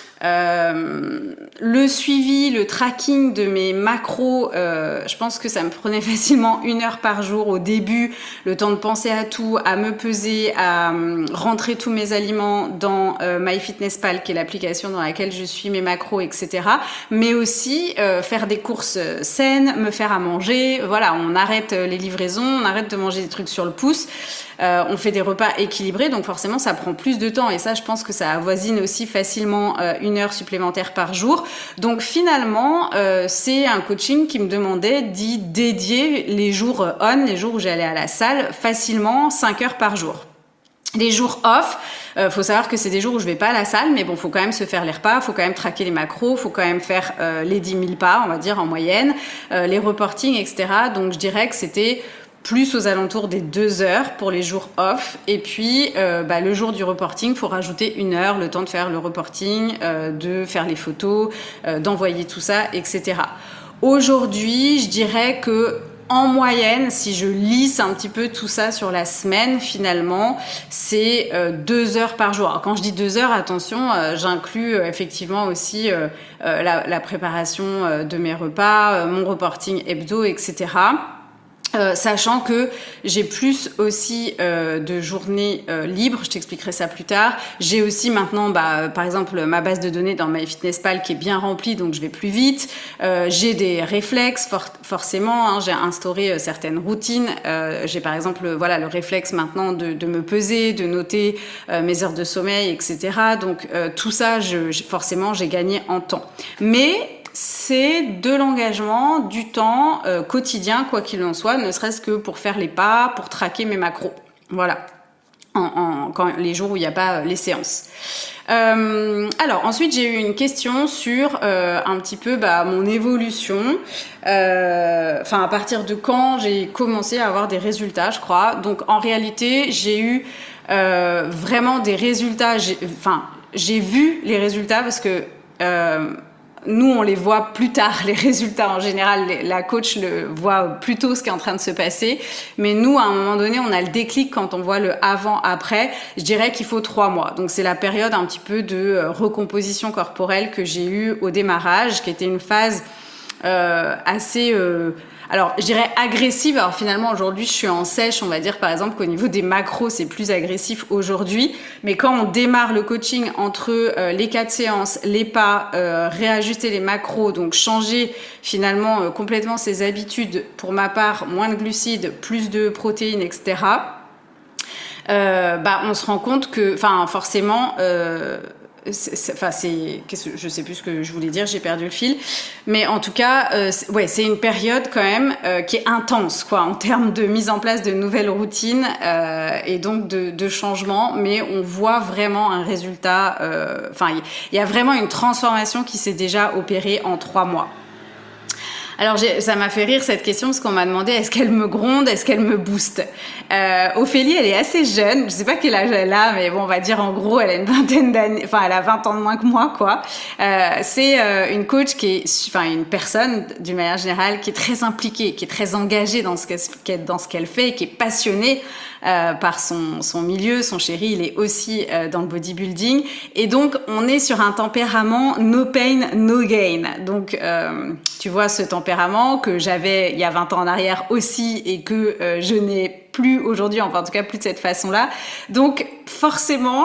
Euh, le suivi, le tracking de mes macros, euh, je pense que ça me prenait facilement une heure par jour au début, le temps de penser à tout, à me peser, à euh, rentrer tous mes aliments dans euh, MyFitnessPal, qui est l'application dans laquelle je suis mes macros, et cetera. Mais aussi euh, faire des courses saines, me faire à manger. Voilà, on arrête les livraisons, on arrête de manger des trucs sur le pouce. Euh, on fait des repas équilibrés, donc forcément ça prend plus de temps, et ça je pense que ça avoisine aussi facilement euh, une heure supplémentaire par jour. Donc finalement euh, c'est un coaching qui me demandait d'y dédier les jours on, les jours où j'allais à la salle, facilement cinq heures par jour. Les jours off, euh, faut savoir que c'est des jours où je vais pas à la salle, mais bon, faut quand même se faire les repas, faut quand même traquer les macros, faut quand même faire euh, les dix mille pas, on va dire en moyenne, euh, les reportings, et cetera. Donc je dirais que c'était plus aux alentours des deux heures pour les jours off. Et puis, euh, bah, le jour du reporting, il faut rajouter une heure, le temps de faire le reporting, euh, de faire les photos, euh, d'envoyer tout ça, et cetera. Aujourd'hui, je dirais que en moyenne, si je lisse un petit peu tout ça sur la semaine, finalement, c'est euh, deux heures par jour. Alors, quand je dis deux heures, attention, euh, j'inclus euh, effectivement aussi euh, euh, la, la préparation euh, de mes repas, euh, mon reporting hebdo, et cetera. Euh, sachant que j'ai plus aussi euh, de journées euh, libres, je t'expliquerai ça plus tard. J'ai aussi maintenant, bah, par exemple, ma base de données dans MyFitnessPal qui est bien remplie, donc je vais plus vite. Euh, j'ai des réflexes, for- forcément, hein, j'ai instauré euh, certaines routines. Euh, j'ai par exemple, voilà, le réflexe maintenant de, de me peser, de noter euh, mes heures de sommeil, et cetera. Donc euh, tout ça, je, forcément, j'ai gagné en temps. Mais c'est de l'engagement, du temps euh, quotidien, quoi qu'il en soit, ne serait-ce que pour faire les pas, pour traquer mes macros. Voilà, en, en, quand, les jours où il n'y a pas euh, les séances. Euh, alors ensuite j'ai eu une question sur euh, un petit peu bah, mon évolution, euh, enfin à partir de quand j'ai commencé à avoir des résultats, je crois. Donc en réalité j'ai eu euh, vraiment des résultats, enfin j'ai, j'ai vu les résultats parce que euh, nous, on les voit plus tard, les résultats. En général, la coach le voit plus tôt ce qui est en train de se passer. Mais nous, à un moment donné, on a le déclic quand on voit le avant-après. Je dirais qu'il faut trois mois. Donc, c'est la période un petit peu de recomposition corporelle que j'ai eue au démarrage, qui était une phase euh, assez... Euh, alors, je dirais agressive. Alors, finalement, aujourd'hui, je suis en sèche. On va dire, par exemple, qu'au niveau des macros, c'est plus agressif aujourd'hui. Mais quand on démarre le coaching entre euh, les quatre séances, les pas, euh, réajuster les macros, donc changer finalement euh, complètement ses habitudes, pour ma part, moins de glucides, plus de protéines, et cetera. Euh, bah, on se rend compte que, enfin, forcément... Euh, Enfin, c'est, qu'est-ce que, je sais plus ce que je voulais dire, j'ai perdu le fil. Mais en tout cas, euh, c'est, ouais, c'est une période quand même euh, qui est intense, quoi, en termes de mise en place de nouvelles routines euh, et donc de, de changements. Mais on voit vraiment un résultat. Euh, enfin, il y, y a vraiment une transformation qui s'est déjà opérée en trois mois. Alors j'ai, ça m'a fait rire cette question parce qu'on m'a demandé est-ce qu'elle me gronde, est-ce qu'elle me booste. euh, Ophélie, elle est assez jeune, je sais pas quel âge elle a, mais bon, on va dire en gros elle a une vingtaine d'années, enfin elle a vingt ans de moins que moi, quoi. Euh, c'est euh, une coach qui est, enfin une personne d'une manière générale qui est très impliquée, qui est très engagée dans ce qu'elle, dans ce qu'elle fait, et qui est passionnée euh, par son, son milieu. Son chéri, il est aussi euh, dans le bodybuilding, et donc on est sur un tempérament no pain, no gain. Donc euh, tu vois ce tempérament que j'avais il y a vingt ans en arrière aussi, et que euh, je n'ai plus aujourd'hui, enfin en tout cas plus de cette façon-là. Donc forcément,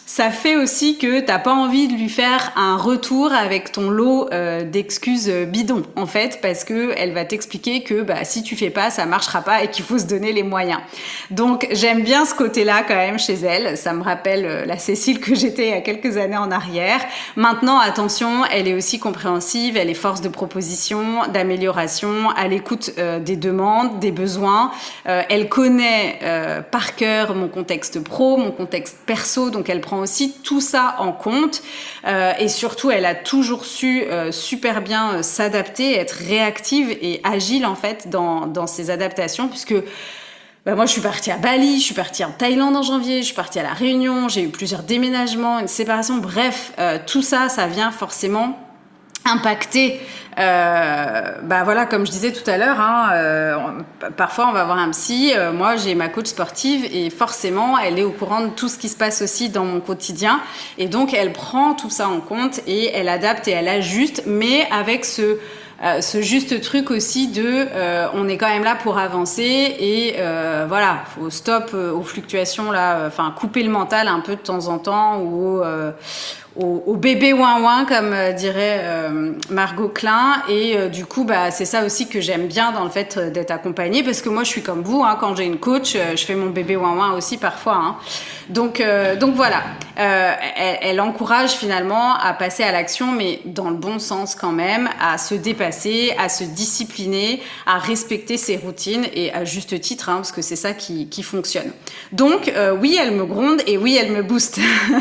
ça fait aussi que t'as pas envie de lui faire un retour avec ton lot euh, d'excuses bidons, en fait, parce que elle va t'expliquer que bah, si tu fais pas, ça marchera pas et qu'il faut se donner les moyens. Donc j'aime bien ce côté-là quand même chez elle. Ça me rappelle la Cécile que j'étais il y a quelques années en arrière. Maintenant, attention, elle est aussi compréhensive, elle est force de proposition, d'amélioration, à l'écoute euh, des demandes, des besoins. Euh, elle connaît euh, par cœur mon contexte pro, mon contexte perso, donc elle prend aussi tout ça en compte euh, et surtout elle a toujours su euh, super bien euh, s'adapter, être réactive et agile en fait dans, dans ses adaptations puisque bah moi je suis partie à Bali, je suis partie en Thaïlande en janvier, je suis partie à La Réunion, j'ai eu plusieurs déménagements, une séparation, bref euh, tout ça ça vient forcément impacter euh, bah voilà comme je disais tout à l'heure hein, euh, parfois on va voir un psy, euh, moi j'ai ma coach sportive et forcément elle est au courant de tout ce qui se passe aussi dans mon quotidien et donc elle prend tout ça en compte et elle adapte et elle ajuste mais avec ce Euh, ce juste truc aussi de euh, on est quand même là pour avancer et euh, voilà, faut stop euh, aux fluctuations là, enfin euh, couper le mental un peu de temps en temps ou euh, au, au bébé ouin ouin comme euh, dirait euh, Margot Klein et euh, du coup bah c'est ça aussi que j'aime bien dans le fait d'être accompagnée parce que moi je suis comme vous hein, quand j'ai une coach euh, je fais mon bébé ouin ouin aussi parfois hein. donc euh, donc voilà euh, elle, elle encourage finalement à passer à l'action mais dans le bon sens quand même, à se dépasser, à se discipliner, à respecter ses routines et à juste titre hein, parce que c'est ça qui, qui fonctionne. Donc euh, oui elle me gronde et oui elle me booste.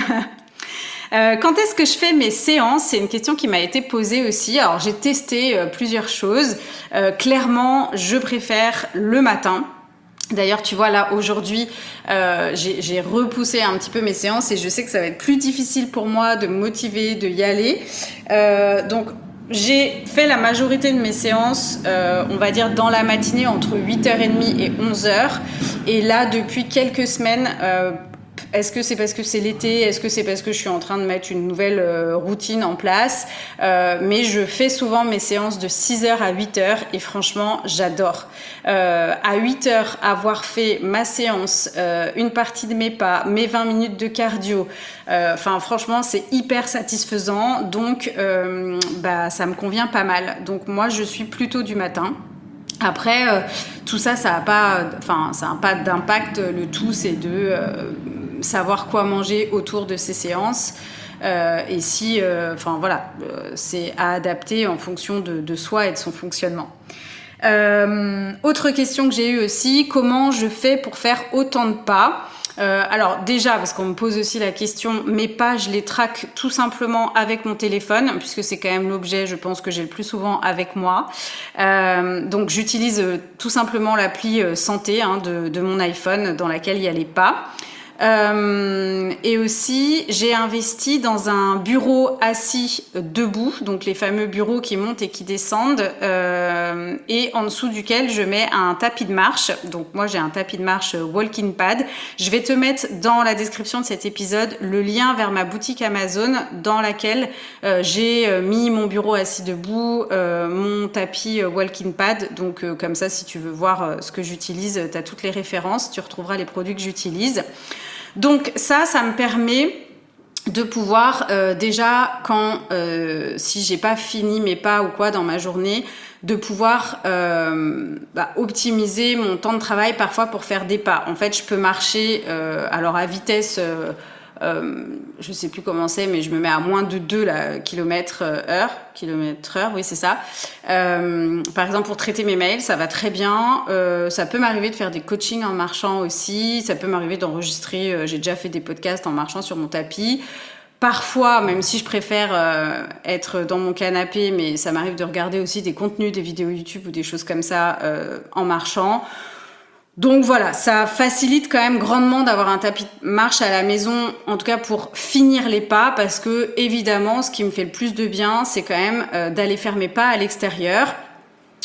Euh, quand est-ce que je fais mes séances? C'est une question qui m'a été posée aussi. Alors j'ai testé euh, plusieurs choses. Euh, clairement, je préfère le matin. D'ailleurs, tu vois, là, aujourd'hui, euh, j'ai, j'ai repoussé un petit peu mes séances et je sais que ça va être plus difficile pour moi de me motiver, de y aller. Euh, donc, j'ai fait la majorité de mes séances, euh, on va dire, dans la matinée, entre huit heures trente et onze heures. Et là, depuis quelques semaines... Euh, Est-ce que c'est parce que c'est l'été? Est-ce que c'est parce que je suis en train de mettre une nouvelle euh, routine en place? euh, Mais je fais souvent mes séances de six heures à huit heures et franchement, j'adore. Euh, à huit heures, avoir fait ma séance, euh, une partie de mes pas, mes vingt minutes de cardio, enfin euh, franchement, c'est hyper satisfaisant. Donc, euh, bah, ça me convient pas mal. Donc moi, je suis plutôt du matin. Après, euh, tout ça, ça n'a pas, enfin, ça n'a pas d'impact. Le tout, c'est de euh, savoir quoi manger autour de ces séances. Euh, et si, enfin euh, voilà, euh, c'est à adapter en fonction de, de soi et de son fonctionnement. Euh, autre question que j'ai eue aussi, comment je fais pour faire autant de pas? Euh, alors déjà, parce qu'on me pose aussi la question, mes pas, je les traque tout simplement avec mon téléphone, puisque c'est quand même l'objet, je pense, que j'ai le plus souvent avec moi. Euh, donc j'utilise euh, tout simplement l'appli euh, santé hein, de, de mon iPhone, dans laquelle il y a les pas. Euh, et aussi, j'ai investi dans un bureau assis debout, donc les fameux bureaux qui montent et qui descendent, euh, et en dessous duquel je mets un tapis de marche. Donc moi, j'ai un tapis de marche walking pad. Je vais te mettre dans la description de cet épisode le lien vers ma boutique Amazon dans laquelle euh, j'ai mis mon bureau assis debout, euh, mon tapis walking pad. Donc euh, comme ça, si tu veux voir euh, ce que j'utilise, tu as toutes les références, tu retrouveras les produits que j'utilise. Donc ça, ça me permet de pouvoir euh, déjà quand euh, si j'ai pas fini mes pas ou quoi dans ma journée, de pouvoir euh, bah, optimiser mon temps de travail parfois pour faire des pas. En fait, je peux marcher euh, alors à vitesse euh, Euh, je sais plus comment c'est, mais je me mets à moins de deux kilomètres heure, kilomètre heure, oui c'est ça. Euh, par exemple, pour traiter mes mails, ça va très bien. Euh, ça peut m'arriver de faire des coachings en marchant aussi. Ça peut m'arriver d'enregistrer. Euh, j'ai déjà fait des podcasts en marchant sur mon tapis. Parfois, même si je préfère euh, être dans mon canapé, mais ça m'arrive de regarder aussi des contenus, des vidéos YouTube ou des choses comme ça euh, en marchant. Donc voilà, ça facilite quand même grandement d'avoir un tapis de marche à la maison, en tout cas pour finir les pas, parce que évidemment, ce qui me fait le plus de bien, c'est quand même euh, d'aller faire mes pas à l'extérieur.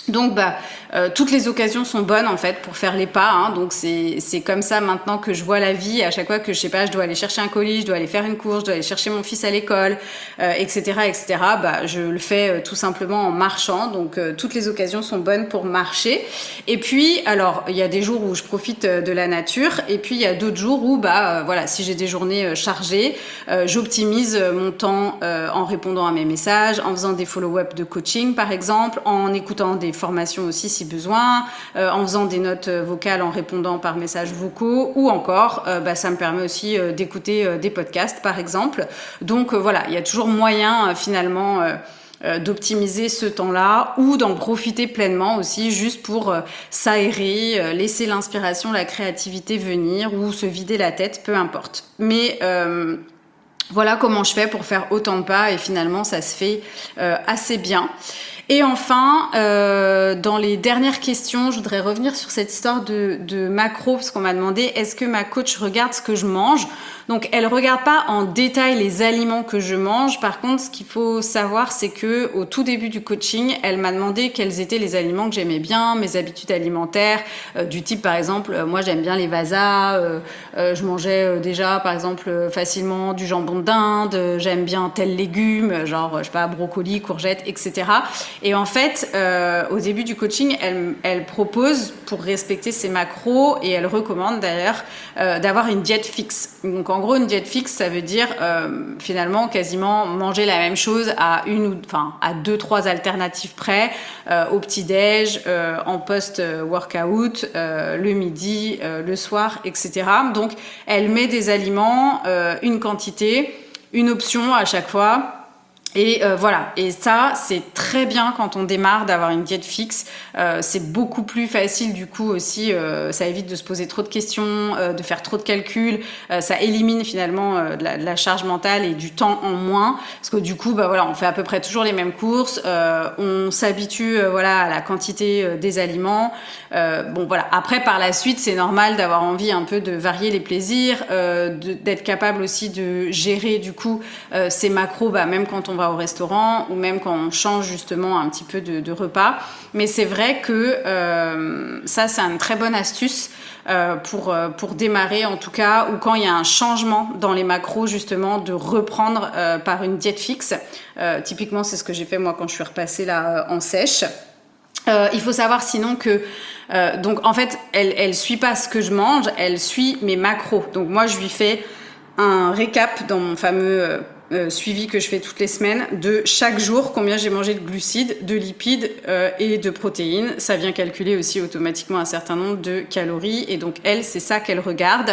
Donc, bah, euh, toutes les occasions sont bonnes en fait pour faire les pas. Hein. Donc, c'est c'est comme ça maintenant que je vois la vie. À chaque fois que je sais pas, je dois aller chercher un colis, je dois aller faire une course, je dois aller chercher mon fils à l'école, euh, et cetera, et cetera. Bah, je le fais euh, tout simplement en marchant. Donc, euh, toutes les occasions sont bonnes pour marcher. Et puis, alors, il y a des jours où je profite euh, de la nature, et puis il y a d'autres jours où, bah, euh, voilà, si j'ai des journées euh, chargées, euh, j'optimise mon temps euh, en répondant à mes messages, en faisant des follow-up de coaching, par exemple, en écoutant des formation aussi si besoin, euh, en faisant des notes vocales, en répondant par messages vocaux, ou encore euh, bah, ça me permet aussi euh, d'écouter euh, des podcasts par exemple. Donc euh, voilà, il y a toujours moyen euh, finalement euh, euh, d'optimiser ce temps-là ou d'en profiter pleinement aussi juste pour euh, s'aérer, euh, laisser l'inspiration, la créativité venir ou se vider la tête, peu importe. Mais euh, voilà comment je fais pour faire autant de pas et finalement ça se fait euh, assez bien. Et enfin, euh, dans les dernières questions, je voudrais revenir sur cette histoire de, de macro, parce qu'on m'a demandé est-ce que ma coach regarde ce que je mange. Donc, elle regarde pas en détail les aliments que je mange. Par contre, ce qu'il faut savoir, c'est que au tout début du coaching, elle m'a demandé quels étaient les aliments que j'aimais bien, mes habitudes alimentaires, euh, du type par exemple, euh, moi j'aime bien les vasas, euh, euh, je mangeais euh, déjà par exemple euh, facilement du jambon d'Inde, euh, j'aime bien tel légume, genre je sais pas brocoli, courgettes, et cetera. Et en fait, euh, au début du coaching, elle, elle propose pour respecter ses macros et elle recommande d'ailleurs euh, d'avoir une diète fixe. Donc en gros, une diète fixe, ça veut dire euh, finalement quasiment manger la même chose à une ou enfin à deux trois alternatives près, euh, au petit-déj, euh, en post-workout, euh, le midi, euh, le soir, et cetera. Donc elle met des aliments, euh, une quantité, une option à chaque fois. Et euh, voilà, et ça c'est très bien quand on démarre d'avoir une diète fixe, euh, c'est beaucoup plus facile du coup aussi, euh, ça évite de se poser trop de questions, euh, de faire trop de calculs, euh, ça élimine finalement euh, de, la, de la charge mentale et du temps en moins, parce que du coup bah voilà, on fait à peu près toujours les mêmes courses, euh, on s'habitue euh, voilà, à la quantité euh, des aliments, euh, bon voilà, après par la suite c'est normal d'avoir envie un peu de varier les plaisirs, euh, de, d'être capable aussi de gérer du coup euh, ces macros, bah, même quand on va au restaurant ou même quand on change justement un petit peu de, de repas. Mais c'est vrai que euh, ça, c'est une très bonne astuce euh, pour, pour démarrer en tout cas, ou quand il y a un changement dans les macros justement, de reprendre euh, par une diète fixe. Euh, typiquement, c'est ce que j'ai fait moi quand je suis repassée là en sèche. Euh, il faut savoir sinon que euh, donc en fait, elle, elle suit pas ce que je mange, elle suit mes macros. Donc moi, je lui fais un récap dans mon fameux euh, Euh, suivi que je fais toutes les semaines de chaque jour combien j'ai mangé de glucides, de lipides euh, et de protéines. Ça vient calculer aussi automatiquement un certain nombre de calories et donc elle, c'est ça qu'elle regarde.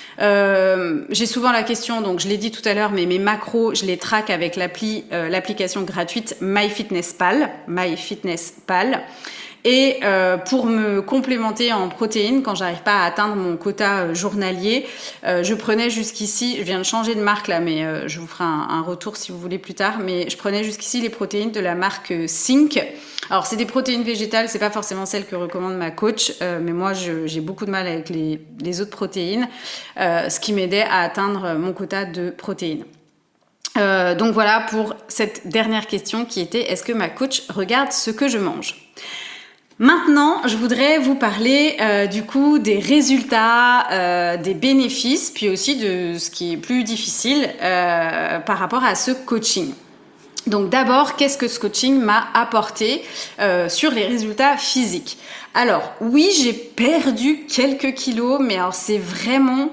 Euh, j'ai souvent la question, donc je l'ai dit tout à l'heure, mais mes macros, je les traque avec l'appli, euh, l'application gratuite MyFitnessPal, MyFitnessPal. Et euh, pour me complémenter en protéines, quand j'arrive pas à atteindre mon quota euh, journalier, euh, je prenais jusqu'ici, je viens de changer de marque là, mais euh, je vous ferai un, un retour si vous voulez plus tard, mais je prenais jusqu'ici les protéines de la marque euh, Sync. Alors c'est des protéines végétales, c'est pas forcément celles que recommande ma coach, euh, mais moi je, j'ai beaucoup de mal avec les, les autres protéines, euh, ce qui m'aidait à atteindre mon quota de protéines. Euh, donc voilà pour cette dernière question qui était est-ce que ma coach regarde ce que je mange ? Maintenant, je voudrais vous parler euh, du coup des résultats, euh, des bénéfices, puis aussi de ce qui est plus difficile euh, par rapport à ce coaching. Donc d'abord, qu'est-ce que ce coaching m'a apporté euh, sur les résultats physiques ? Alors oui, j'ai perdu quelques kilos, mais alors c'est vraiment,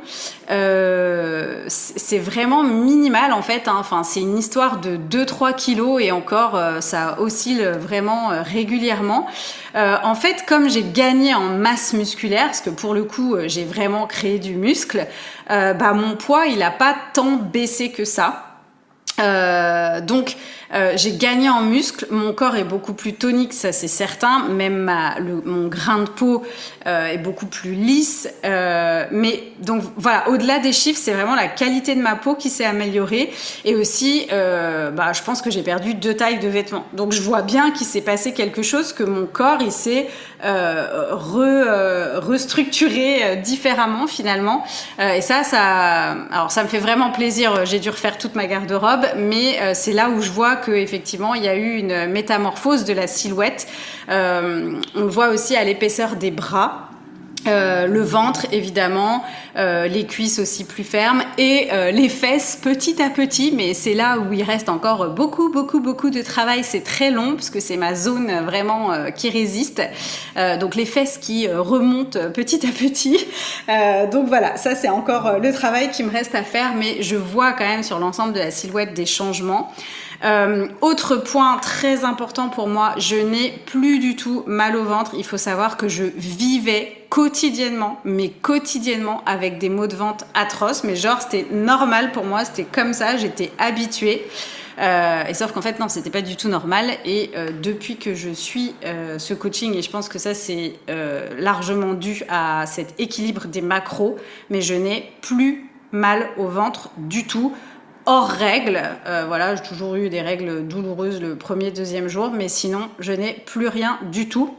euh, c'est vraiment minimal en fait. Hein. Enfin, c'est une histoire de deux trois kilos et encore, euh, ça oscille vraiment euh, régulièrement. Euh, en fait, comme j'ai gagné en masse musculaire, parce que pour le coup, euh, j'ai vraiment créé du muscle, euh, bah mon poids, il a pas tant baissé que ça. Euh, donc euh, j'ai gagné en muscle, mon corps est beaucoup plus tonique, ça c'est certain, même ma, le, mon grain de peau euh, est beaucoup plus lisse, euh, mais donc voilà, au-delà des chiffres, c'est vraiment la qualité de ma peau qui s'est améliorée et aussi euh, bah, je pense que j'ai perdu deux tailles de vêtements, donc je vois bien qu'il s'est passé quelque chose, que mon corps il s'est euh, re, euh, restructuré euh, différemment finalement, euh, et ça, ça, alors ça me fait vraiment plaisir, j'ai dû refaire toute ma garde-robe, mais euh, c'est là où je vois qu'effectivement, il y a eu une métamorphose de la silhouette. Euh, on le voit aussi à l'épaisseur des bras. Euh, le ventre évidemment, euh, les cuisses aussi plus fermes et euh, les fesses petit à petit, mais c'est là où il reste encore beaucoup beaucoup beaucoup de travail. C'est très long parce que c'est ma zone vraiment euh, qui résiste, euh, donc les fesses qui euh, remontent petit à petit, euh, donc voilà, ça c'est encore le travail qui me reste à faire, mais je vois quand même sur l'ensemble de la silhouette des changements. Euh, autre point très important pour moi, je n'ai plus du tout mal au ventre. Il faut savoir que je vivais quotidiennement, mais quotidiennement avec des maux de ventre atroces, mais genre c'était normal pour moi, c'était comme ça, j'étais habituée. Euh, et sauf qu'en fait non, c'était pas du tout normal. Et euh, depuis que je suis euh, ce coaching, et je pense que ça c'est euh, largement dû à cet équilibre des macros, mais je n'ai plus mal au ventre du tout. Hors règles, euh, voilà, j'ai toujours eu des règles douloureuses le premier, deuxième jour, mais sinon, je n'ai plus rien du tout.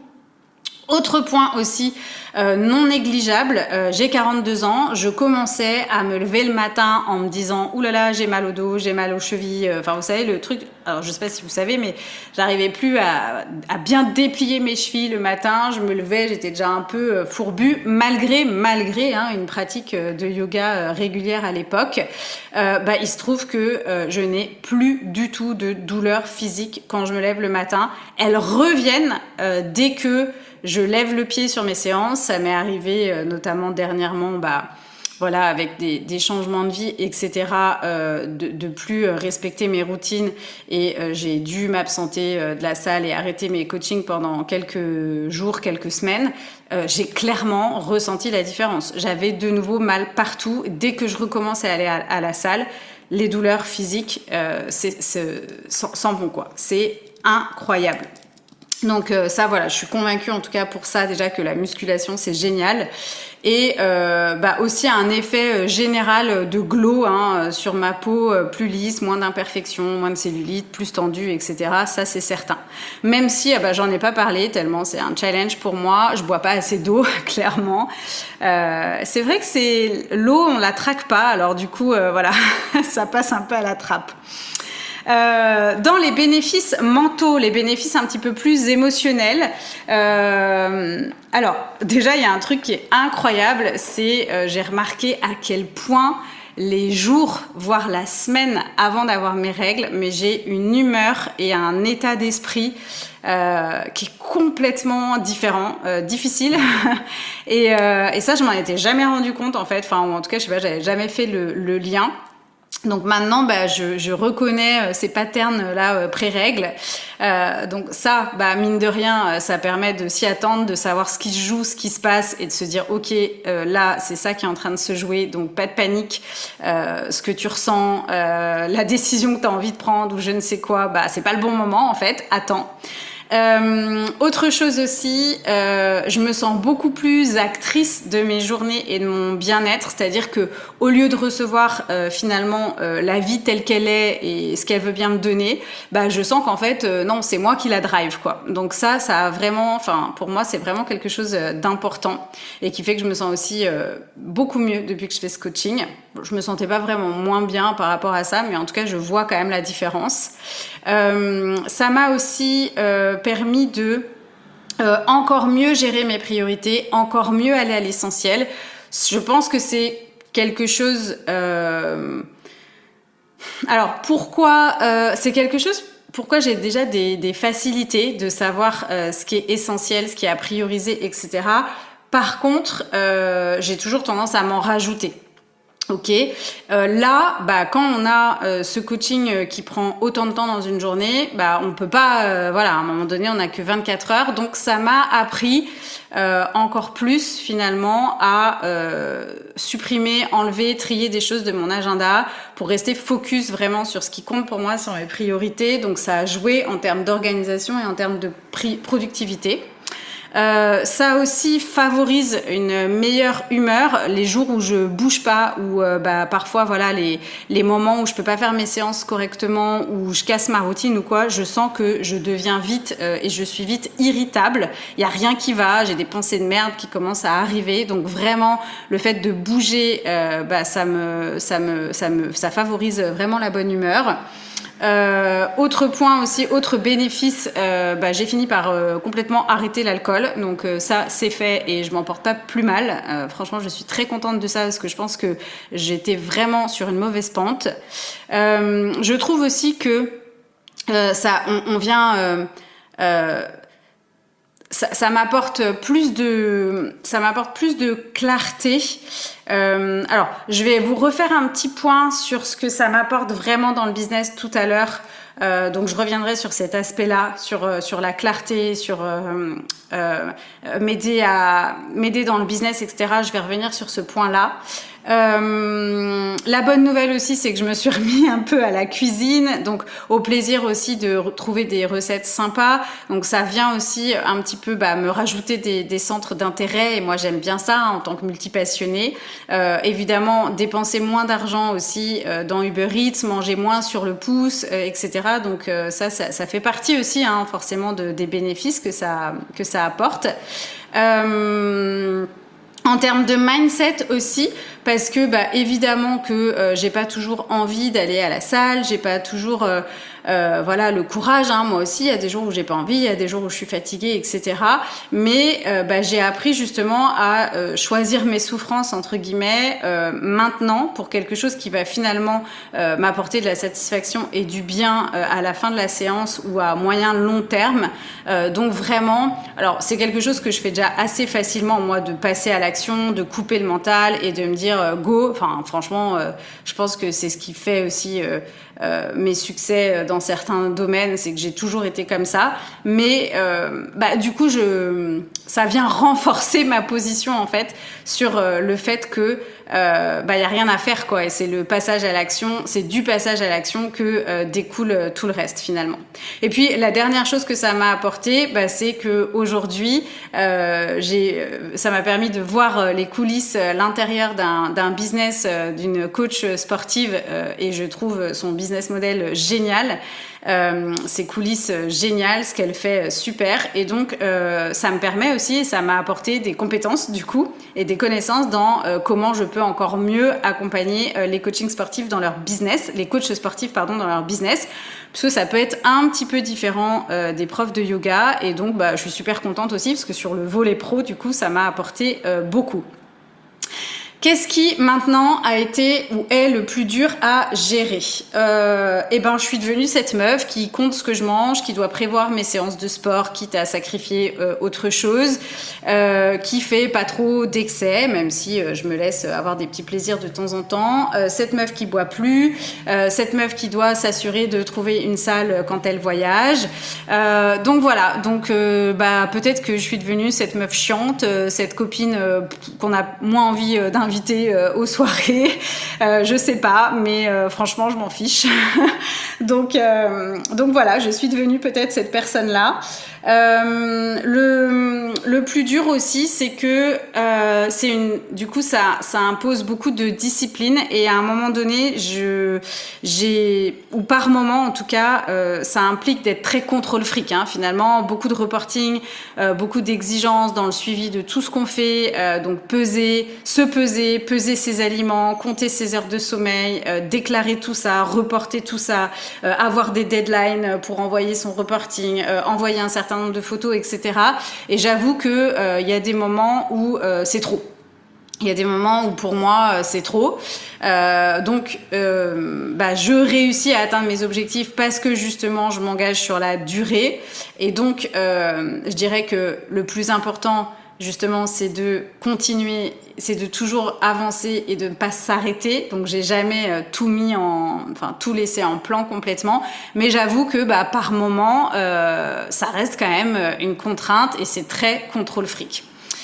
Autre point aussi euh, non négligeable, euh, j'ai quarante-deux ans, je commençais à me lever le matin en me disant « Ouh là là, j'ai mal au dos, j'ai mal aux chevilles », enfin vous savez le truc, alors je sais pas si vous savez, mais j'arrivais plus à, à bien déplier mes chevilles le matin, je me levais, j'étais déjà un peu fourbue, malgré, malgré hein, une pratique de yoga régulière à l'époque. Euh, bah, il se trouve que euh, je n'ai plus du tout de douleurs physiques quand je me lève le matin. Elles reviennent euh, dès que je lève le pied sur mes séances. Ça m'est arrivé euh, notamment dernièrement, bah, voilà, avec des, des changements de vie, et cetera, euh, de, de plus respecter mes routines. Et euh, j'ai dû m'absenter euh, de la salle et arrêter mes coachings pendant quelques jours, quelques semaines. Euh, j'ai clairement ressenti la différence. J'avais de nouveau mal partout. Dès que je recommence à aller à, à la salle, les douleurs physiques euh, c'est, c'est, s'en vont, quoi. C'est incroyable. Donc euh, ça, voilà, je suis convaincue en tout cas pour ça déjà que la musculation, c'est génial. Et euh, bah, aussi un effet général de glow hein, sur ma peau, plus lisse, moins d'imperfections, moins de cellulite, plus tendue, et cetera. Ça, c'est certain. Même si, ah bah, j'en ai pas parlé tellement c'est un challenge pour moi. Je bois pas assez d'eau, clairement. Euh, c'est vrai que c'est l'eau, on la traque pas. Alors du coup, euh, voilà, ça passe un peu à la trappe. Euh, dans les bénéfices mentaux, les bénéfices un petit peu plus émotionnels, euh, alors déjà il y a un truc qui est incroyable, c'est euh, j'ai remarqué à quel point les jours, voire la semaine avant d'avoir mes règles, mais j'ai une humeur et un état d'esprit euh, qui est complètement différent, euh, difficile. et, euh, et ça, je m'en étais jamais rendu compte en fait, enfin en tout cas, je sais pas, j'avais jamais fait le, le lien. Donc maintenant, bah, je, je reconnais ces patterns-là euh, pré-règles. Euh, donc ça, bah, mine de rien, ça permet de s'y attendre, de savoir ce qui se joue, ce qui se passe et de se dire, ok, euh, là, c'est ça qui est en train de se jouer, donc pas de panique. Euh, ce que tu ressens, euh, la décision que tu as envie de prendre ou je ne sais quoi, bah, c'est pas le bon moment en fait, attends. Euh, autre chose aussi, euh, je me sens beaucoup plus actrice de mes journées et de mon bien-être, c'est-à-dire que au lieu de recevoir euh, finalement euh, la vie telle qu'elle est et ce qu'elle veut bien me donner, bah je sens qu'en fait euh, non, c'est moi qui la drive quoi. Donc ça, ça a vraiment, enfin pour moi c'est vraiment quelque chose d'important et qui fait que je me sens aussi euh, beaucoup mieux depuis que je fais ce coaching. Je me sentais pas vraiment moins bien par rapport à ça, mais en tout cas je vois quand même la différence. Euh, ça m'a aussi euh, permis de euh, encore mieux gérer mes priorités, encore mieux aller à l'essentiel. Je pense que c'est quelque chose... Euh... Alors, pourquoi euh, c'est quelque chose... Pourquoi j'ai déjà des, des facilités de savoir euh, ce qui est essentiel, ce qui est à prioriser, et cetera. Par contre, euh, j'ai toujours tendance à m'en rajouter. Ok, euh, là, bah, quand on a euh, ce coaching qui prend autant de temps dans une journée, bah, on peut pas, euh, voilà, à un moment donné, on n'a que vingt-quatre heures. Donc, ça m'a appris euh, encore plus, finalement, à euh, supprimer, enlever, trier des choses de mon agenda pour rester focus vraiment sur ce qui compte pour moi, sur mes priorités. Donc, ça a joué en termes d'organisation et en termes de pri- productivité. Euh, ça aussi favorise une meilleure humeur les jours où je bouge pas, où euh, bah, parfois voilà les, les moments où je peux pas faire mes séances correctement, où je casse ma routine ou quoi, je sens que je deviens vite euh, et je suis vite irritable, il y a rien qui va, j'ai des pensées de merde qui commencent à arriver, donc vraiment le fait de bouger euh, bah, ça me, ça me, ça me, ça favorise vraiment la bonne humeur. Euh, autre point aussi, autre bénéfice, euh, bah, j'ai fini par euh, complètement arrêter l'alcool. Donc euh, ça, c'est fait et je m'en porte pas plus mal. Euh, franchement, je suis très contente de ça parce que je pense que j'étais vraiment sur une mauvaise pente. Euh, je trouve aussi que euh, ça, on, on vient... Euh, euh, Ça, ça m'apporte plus de, ça m'apporte plus de clarté. Euh, alors, je vais vous refaire un petit point sur ce que ça m'apporte vraiment dans le business tout à l'heure. Euh, donc, je reviendrai sur cet aspect-là, sur euh, sur la clarté, sur euh, euh, m'aider à m'aider dans le business, et cetera. Je vais revenir sur ce point-là. Euh, la bonne nouvelle aussi, c'est que je me suis remis un peu à la cuisine, donc au plaisir aussi de trouver des recettes sympas. Donc ça vient aussi un petit peu bah, me rajouter des, des centres d'intérêt et moi j'aime bien ça hein, en tant que multipassionnée. Euh, évidemment, dépenser moins d'argent aussi euh, dans Uber Eats, manger moins sur le pouce, euh, et cetera. Donc euh, ça, ça, ça fait partie aussi hein, forcément de, des bénéfices que ça, que ça apporte. Euh, En termes de mindset aussi, parce que bah, évidemment que euh, j'ai pas toujours envie d'aller à la salle, j'ai pas toujours euh, euh, voilà le courage. Hein, moi aussi, il y a des jours où j'ai pas envie, il y a des jours où je suis fatiguée, et cetera. Mais euh, bah, j'ai appris justement à euh, choisir mes souffrances entre guillemets euh, maintenant pour quelque chose qui va finalement euh, m'apporter de la satisfaction et du bien euh, à la fin de la séance ou à moyen long terme. Euh, donc vraiment, alors c'est quelque chose que je fais déjà assez facilement moi de passer à l'action, de couper le mental et de me dire euh, go. Enfin franchement, euh, je pense que c'est ce qui fait aussi euh, euh, mes succès dans certains domaines, c'est que j'ai toujours été comme ça. Mais euh, bah, du coup, je, ça vient renforcer ma position en fait sur euh, le fait que euh, bah, y a rien à faire quoi. Et c'est le passage à l'action, c'est du passage à l'action que euh, découle euh, tout le reste finalement. Et puis la dernière chose que ça m'a apporté, bah, c'est que aujourd'hui, euh, j'ai, ça m'a permis de voir les coulisses, l'intérieur d'un, d'un business d'une coach sportive euh, et je trouve son business model génial. Euh, ses coulisses géniales, ce qu'elle fait super et donc euh, ça me permet aussi, ça m'a apporté des compétences du coup et des connaissances dans euh, comment je peux encore mieux accompagner euh, les coachings sportifs dans leur business, les coachs sportifs pardon dans leur business parce que ça peut être un petit peu différent euh, des profs de yoga et donc bah, je suis super contente aussi parce que sur le volet pro du coup ça m'a apporté euh, beaucoup. Qu'est-ce qui maintenant a été ou est le plus dur à gérer ? euh, Eh ben, je suis devenue cette meuf qui compte ce que je mange, qui doit prévoir mes séances de sport, quitte à sacrifier euh, autre chose, euh, qui fait pas trop d'excès, même si euh, je me laisse avoir des petits plaisirs de temps en temps. Euh, cette meuf qui boit plus, euh, cette meuf qui doit s'assurer de trouver une salle quand elle voyage. Euh, donc voilà. Donc euh, bah peut-être que je suis devenue cette meuf chiante, euh, cette copine euh, qu'on a moins envie euh, d'inviter invité euh, aux soirées, euh, je sais pas, mais euh, franchement je m'en fiche. donc, euh, donc voilà, je suis devenue peut-être cette personne-là. Euh, le, le plus dur aussi, c'est que euh, c'est une, du coup ça, ça impose beaucoup de discipline et à un moment donné, je, j'ai, ou par moment en tout cas, euh, ça implique d'être très contrôle fric. Hein, finalement, beaucoup de reporting, euh, beaucoup d'exigences dans le suivi de tout ce qu'on fait, euh, donc peser, se peser, peser ses aliments, compter ses heures de sommeil, euh, déclarer tout ça, reporter tout ça, euh, avoir des deadlines pour envoyer son reporting, euh, envoyer un certain nombre de photos, et cetera. Et j'avoue que euh, y a des moments où euh, c'est trop. Il y a des moments où pour moi euh, c'est trop. Euh, donc euh, bah, je réussis à atteindre mes objectifs parce que justement je m'engage sur la durée. Et donc euh, je dirais que le plus important justement c'est de continuer, c'est de toujours avancer et de ne pas s'arrêter. Donc j'ai jamais euh, tout mis en, enfin tout laissé en plan complètement. Mais j'avoue que bah, par moment euh, ça reste quand même une contrainte et c'est très contrôle fric.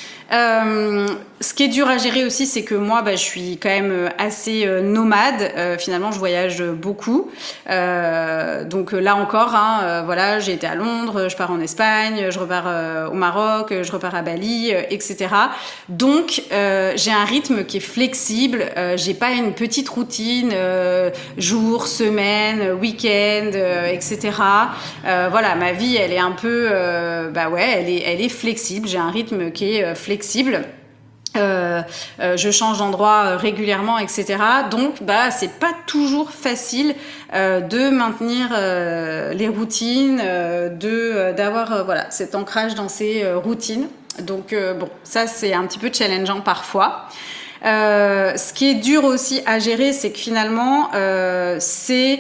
Euh, ce qui est dur à gérer aussi, c'est que moi, bah, je suis quand même assez euh, nomade. Euh, finalement, je voyage beaucoup. Euh, donc là encore, hein, euh, voilà, j'ai été à Londres, je pars en Espagne, je repars euh, au Maroc, je repars à Bali, euh, et cetera. Donc, euh, j'ai un rythme qui est flexible. Euh, j'ai pas une petite routine, euh, jour, semaine, week-end, euh, et cetera. Euh, voilà, ma vie, elle est un peu, euh, bah ouais, elle est, elle est flexible. J'ai un rythme qui est euh, flexible. Euh, euh, je change d'endroit euh, régulièrement, et cetera. Donc, bah, c'est pas toujours facile euh, de maintenir euh, les routines, euh, de euh, d'avoir euh, voilà cet ancrage dans ces euh, routines. Donc, euh, bon, ça c'est un petit peu challengeant parfois. Euh, ce qui est dur aussi à gérer, c'est que finalement, euh, c'est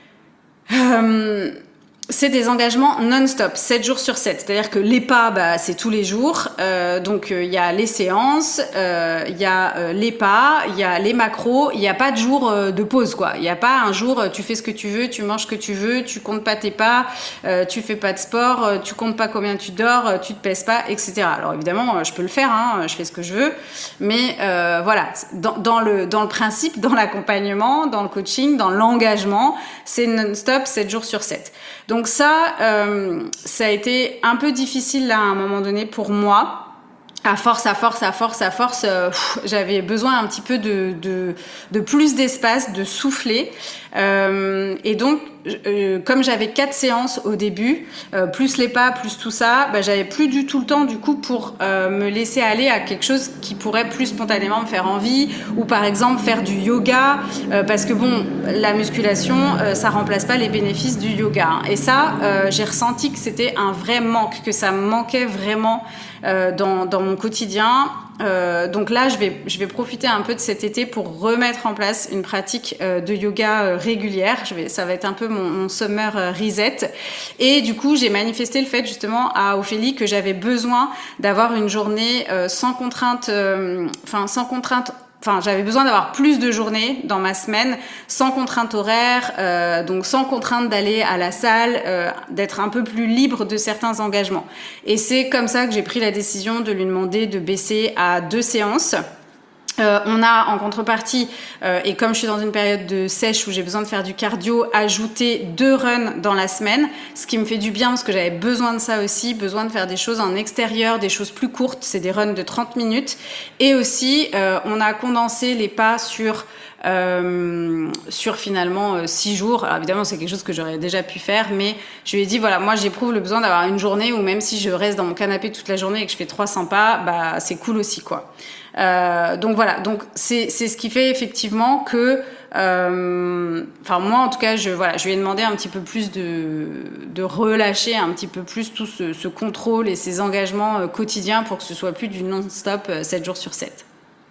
euh, c'est des engagements non-stop, sept jours sur sept. C'est-à-dire que les pas, bah, c'est tous les jours. Euh, donc, il euh, y a les séances, il euh, y a euh, les pas, il y a les macros. Il n'y a pas de jour euh, de pause, quoi. Il n'y a pas un jour, euh, tu fais ce que tu veux, tu manges ce que tu veux, tu comptes pas tes pas, euh, tu fais pas de sport, euh, tu comptes pas combien tu dors, euh, tu te pèses pas, et cetera. Alors, évidemment, euh, je peux le faire, hein, je fais ce que je veux. Mais euh, voilà, dans, dans, le, dans le principe, dans l'accompagnement, dans le coaching, dans l'engagement, c'est non-stop, sept jours sur sept. Donc ça, euh, ça a été un peu difficile là à un moment donné pour moi. À force, à force, à force, à force, euh, pff, j'avais besoin un petit peu de, de, de plus d'espace, de souffler. Euh, et donc, euh, comme j'avais quatre séances au début, euh, plus les pas, plus tout ça, bah, j'avais plus du tout le temps du coup pour euh, me laisser aller à quelque chose qui pourrait plus spontanément me faire envie, ou par exemple faire du yoga, euh, parce que bon, la musculation, euh, ça remplace pas les bénéfices du yoga. Hein. Et ça, euh, j'ai ressenti que c'était un vrai manque, que ça me manquait vraiment euh, dans, dans mon quotidien. Euh, donc là, je vais, je vais profiter un peu de cet été pour remettre en place une pratique euh, de yoga euh, régulière. Je vais, ça va être un peu mon, mon summer euh, reset. Et du coup, j'ai manifesté le fait justement à Ophélie que j'avais besoin d'avoir une journée euh, sans contrainte, euh, enfin sans contrainte. Enfin, j'avais besoin d'avoir plus de journées dans ma semaine, sans contrainte horaire, euh, donc sans contrainte d'aller à la salle, euh, d'être un peu plus libre de certains engagements. Et c'est comme ça que j'ai pris la décision de lui demander de baisser à deux séances. Euh, on a en contrepartie, euh, et comme je suis dans une période de sèche où j'ai besoin de faire du cardio, ajouté deux runs dans la semaine, ce qui me fait du bien parce que j'avais besoin de ça aussi, besoin de faire des choses en extérieur, des choses plus courtes, c'est des runs de trente minutes. Et aussi, euh, on a condensé les pas sur... Euh, sur finalement six jours. Alors évidemment, c'est quelque chose que j'aurais déjà pu faire, mais je lui ai dit, voilà, moi j'éprouve le besoin d'avoir une journée où même si je reste dans mon canapé toute la journée et que je fais trois cents pas, bah c'est cool aussi, quoi. Euh, donc voilà, donc c'est, c'est ce qui fait effectivement que, euh, enfin moi en tout cas, je, voilà, je lui ai demandé un petit peu plus de, de relâcher un petit peu plus tout ce, ce contrôle et ces engagements euh, quotidiens pour que ce soit plus du non-stop euh, sept jours sur sept.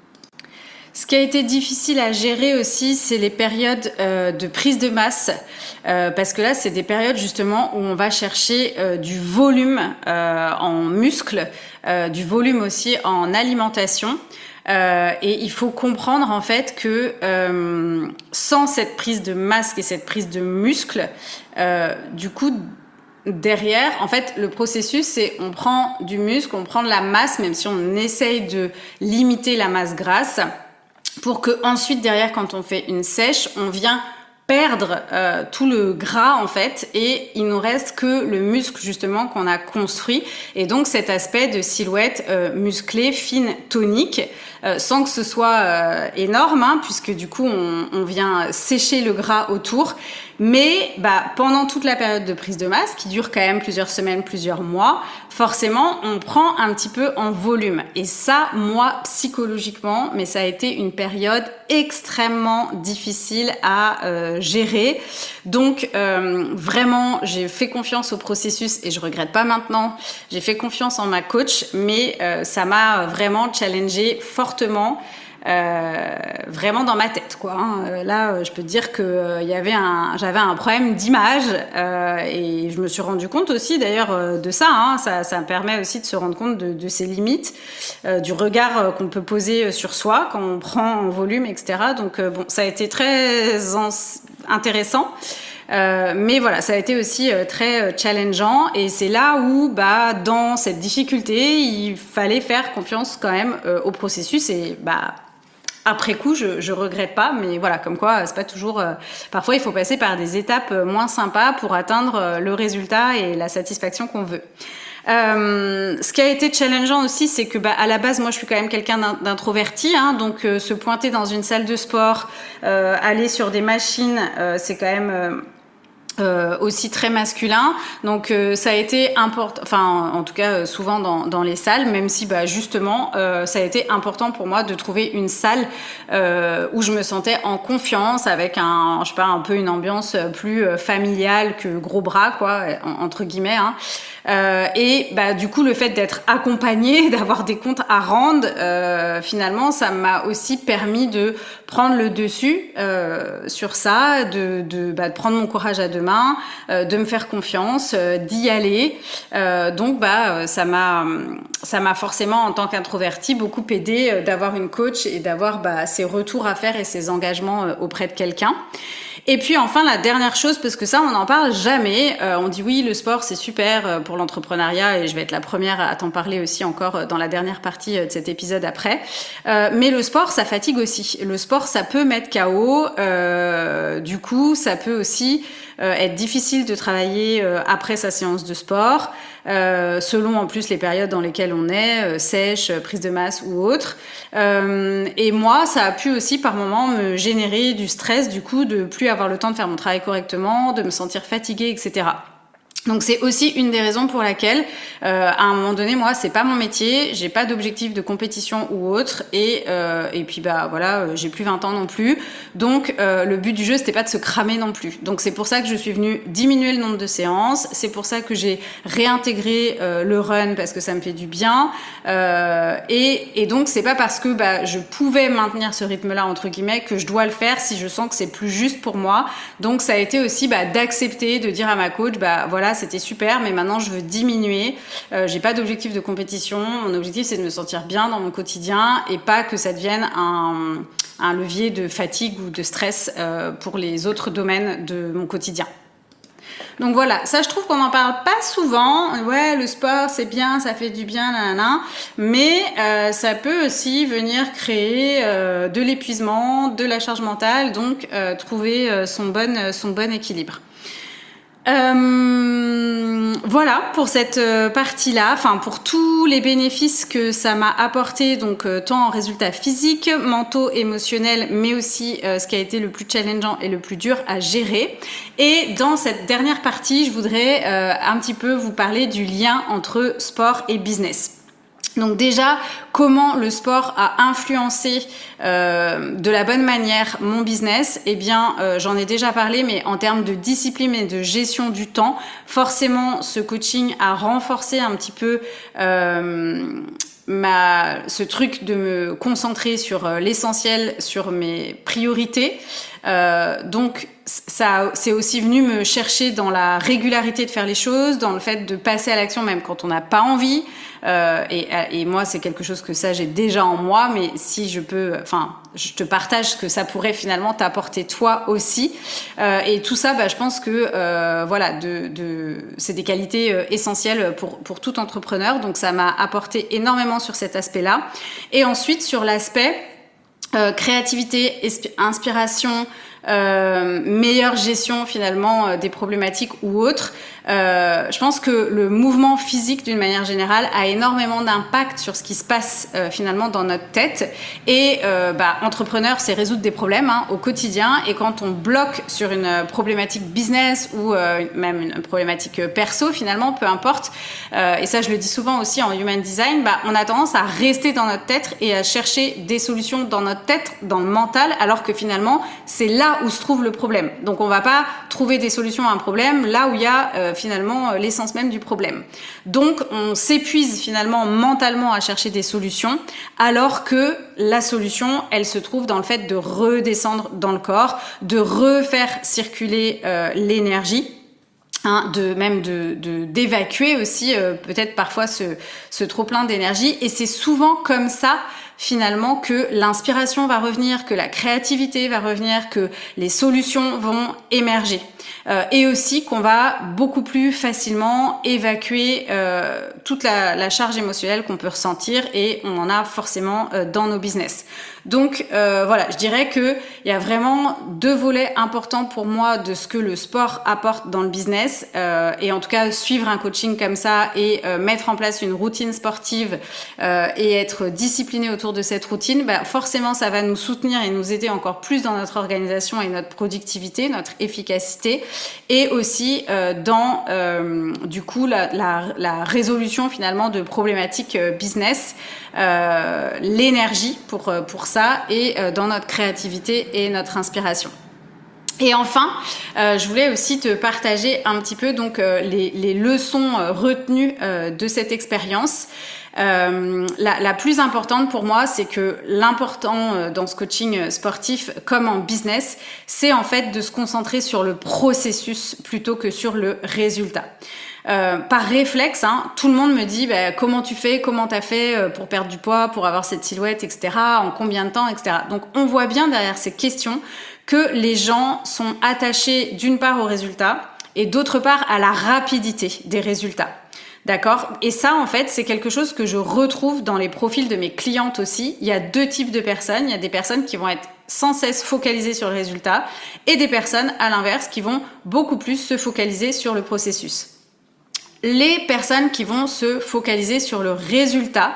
Ce qui a été difficile à gérer aussi, c'est les périodes euh, de prise de masse, euh, parce que là, c'est des périodes justement où on va chercher euh, du volume euh, en muscles, euh, du volume aussi en alimentation. Euh, et il faut comprendre en fait que euh, sans cette prise de masse et cette prise de muscle, euh, du coup, derrière, en fait, le processus, c'est on prend du muscle, on prend de la masse, même si on essaye de limiter la masse grasse, pour que ensuite derrière, quand on fait une sèche, on vient perdre euh, tout le gras en fait, et il nous reste que le muscle justement qu'on a construit, et donc cet aspect de silhouette euh, musclée, fine, tonique, euh, sans que ce soit euh, énorme, hein, puisque du coup on, on vient sécher le gras autour. Mais bah, pendant toute la période de prise de masse, qui dure quand même plusieurs semaines, plusieurs mois, forcément, on prend un petit peu en volume. Et ça, moi, psychologiquement, mais ça a été une période extrêmement difficile à euh, gérer. Donc, euh, vraiment, j'ai fait confiance au processus et je regrette pas maintenant. J'ai fait confiance en ma coach, mais euh, ça m'a vraiment challengée fortement. Euh, vraiment dans ma tête, quoi. Hein. Là, je peux te dire que euh, y avait un, j'avais un problème d'image euh, et je me suis rendu compte aussi, d'ailleurs, euh, de ça, hein. ça. Ça me permet aussi de se rendre compte de, de ses limites, euh, du regard euh, qu'on peut poser sur soi quand on prend en volume, et cetera. Donc, euh, bon, ça a été très en... intéressant. Euh, mais voilà, ça a été aussi euh, très challengeant, et c'est là où, bah, dans cette difficulté, il fallait faire confiance quand même euh, au processus, et bah, après coup, je, je regrette pas, mais voilà, comme quoi, c'est pas toujours. Euh, parfois, il faut passer par des étapes moins sympas pour atteindre euh, le résultat et la satisfaction qu'on veut. Euh, ce qui a été challengeant aussi, c'est que bah, à la base, moi, je suis quand même quelqu'un d'introverti, hein, donc euh, se pointer dans une salle de sport, euh, aller sur des machines, euh, c'est quand même. Euh, Euh, aussi très masculin, donc euh, ça a été important, enfin en tout cas euh, souvent dans, dans les salles, même si bah, justement euh, ça a été important pour moi de trouver une salle euh, où je me sentais en confiance, avec un, je sais pas, un peu une ambiance plus euh, familiale que gros bras quoi, en, entre guillemets, hein. Euh, et bah du coup le fait d'être accompagnée, d'avoir des comptes à rendre, euh, finalement ça m'a aussi permis de prendre le dessus euh, sur ça, de, de, bah, de prendre mon courage à deux mains, euh, de me faire confiance, euh, d'y aller. Euh, donc bah ça m'a ça m'a forcément en tant qu'introvertie beaucoup aidé euh, d'avoir une coach et d'avoir bah, ces retours à faire et ces engagements euh, auprès de quelqu'un. Et puis enfin la dernière chose, parce que ça on n'en parle jamais, euh, on dit oui le sport c'est super pour l'entrepreneuriat et je vais être la première à t'en parler aussi encore dans la dernière partie de cet épisode après, euh, mais le sport ça fatigue aussi, le sport ça peut mettre K O, euh, du coup ça peut aussi euh, être difficile de travailler euh, après sa séance de sport, euh, selon en plus les périodes dans lesquelles on est, euh, sèche, prise de masse ou autre. Euh, et moi, ça a pu aussi par moments me générer du stress, du coup, de plus avoir le temps de faire mon travail correctement, de me sentir fatiguée, et cetera. Donc c'est aussi une des raisons pour laquelle euh, à un moment donné moi c'est pas mon métier, j'ai pas d'objectif de compétition ou autre, et euh, et puis bah voilà, j'ai plus vingt ans non plus, donc euh, le but du jeu c'était pas de se cramer non plus. Donc c'est pour ça que je suis venue diminuer le nombre de séances, c'est pour ça que j'ai réintégré euh, le run parce que ça me fait du bien, euh, et et donc c'est pas parce que bah je pouvais maintenir ce rythme là entre guillemets que je dois le faire si je sens que c'est plus juste pour moi. Donc ça a été aussi bah d'accepter de dire à ma coach bah voilà c'était super, mais maintenant je veux diminuer. Euh, j'ai pas d'objectif de compétition. Mon objectif, c'est de me sentir bien dans mon quotidien et pas que ça devienne un, un levier de fatigue ou de stress euh, pour les autres domaines de mon quotidien. Donc voilà, ça je trouve qu'on n'en parle pas souvent. Ouais, le sport c'est bien, ça fait du bien, nanana. Mais euh, ça peut aussi venir créer euh, de l'épuisement, de la charge mentale, donc euh, trouver euh, son, bon, son bon équilibre. Euh, voilà pour cette partie-là, enfin pour tous les bénéfices que ça m'a apporté, donc euh, tant en résultats physiques, mentaux, émotionnels, mais aussi euh, ce qui a été le plus challengeant et le plus dur à gérer. Et dans cette dernière partie, je voudrais euh, un petit peu vous parler du lien entre sport et business. Donc déjà, comment le sport a influencé euh, de la bonne manière mon business? Eh bien, euh, j'en ai déjà parlé, mais en termes de discipline et de gestion du temps, forcément, ce coaching a renforcé un petit peu euh, ma, ce truc de me concentrer sur euh, l'essentiel, sur mes priorités. Euh, donc, ça, c'est aussi venu me chercher dans la régularité de faire les choses, dans le fait de passer à l'action même quand on n'a pas envie. Euh, et, et moi, c'est quelque chose que ça, j'ai déjà en moi, mais si je peux, enfin, je te partage ce que ça pourrait finalement t'apporter toi aussi. Euh, et tout ça, bah, je pense que euh, voilà, de, de, c'est des qualités euh, essentielles pour, pour tout entrepreneur. Donc, ça m'a apporté énormément sur cet aspect-là. Et ensuite, sur l'aspect euh, créativité, inspiration, Euh, meilleure gestion finalement euh, des problématiques ou autres. Euh, je pense que le mouvement physique d'une manière générale a énormément d'impact sur ce qui se passe euh, finalement dans notre tête. Et euh, bah, entrepreneur, c'est résoudre des problèmes hein, au quotidien. Et quand on bloque sur une problématique business ou euh, même une problématique perso finalement, peu importe. Euh, et ça, je le dis souvent aussi en human design, bah, on a tendance à rester dans notre tête et à chercher des solutions dans notre tête, dans le mental, alors que finalement, c'est là où se trouve le problème. Donc on va pas trouver des solutions à un problème là où il y a euh, finalement l'essence même du problème. Donc on s'épuise finalement mentalement à chercher des solutions, alors que la solution, elle se trouve dans le fait de redescendre dans le corps, de refaire circuler euh, l'énergie. Hein, de même de, de d'évacuer aussi euh, peut-être parfois ce, ce trop plein d'énergie, et c'est souvent comme ça finalement que l'inspiration va revenir, que la créativité va revenir, que les solutions vont émerger, euh, et aussi qu'on va beaucoup plus facilement évacuer euh, toute la, la charge émotionnelle qu'on peut ressentir, et on en a forcément euh, dans nos business. Donc euh, voilà, je dirais qu'il y a vraiment deux volets importants pour moi de ce que le sport apporte dans le business. Euh, et en tout cas, suivre un coaching comme ça et euh, mettre en place une routine sportive euh, et être discipliné autour de cette routine, bah, forcément, ça va nous soutenir et nous aider encore plus dans notre organisation et notre productivité, notre efficacité, et aussi euh, dans euh, du coup la, la, la résolution finalement de problématiques euh, business, euh, l'énergie pour, pour ça, et euh, dans notre créativité et notre inspiration. Et enfin, euh, je voulais aussi te partager un petit peu donc euh, les, les leçons euh, retenues euh, de cette expérience. Euh, la, la plus importante pour moi, c'est que l'important euh, dans ce coaching sportif comme en business, c'est en fait de se concentrer sur le processus plutôt que sur le résultat. Euh, par réflexe, hein, tout le monde me dit bah, comment tu fais, comment tu as fait euh, pour perdre du poids, pour avoir cette silhouette, et cetera, en combien de temps, et cetera. Donc on voit bien derrière ces questions que les gens sont attachés d'une part aux résultats et d'autre part à la rapidité des résultats. D'accord ? Et ça, en fait, c'est quelque chose que je retrouve dans les profils de mes clientes aussi. Il y a deux types de personnes. Il y a des personnes qui vont être sans cesse focalisées sur le résultat et des personnes, à l'inverse, qui vont beaucoup plus se focaliser sur le processus. Les personnes qui vont se focaliser sur le résultat,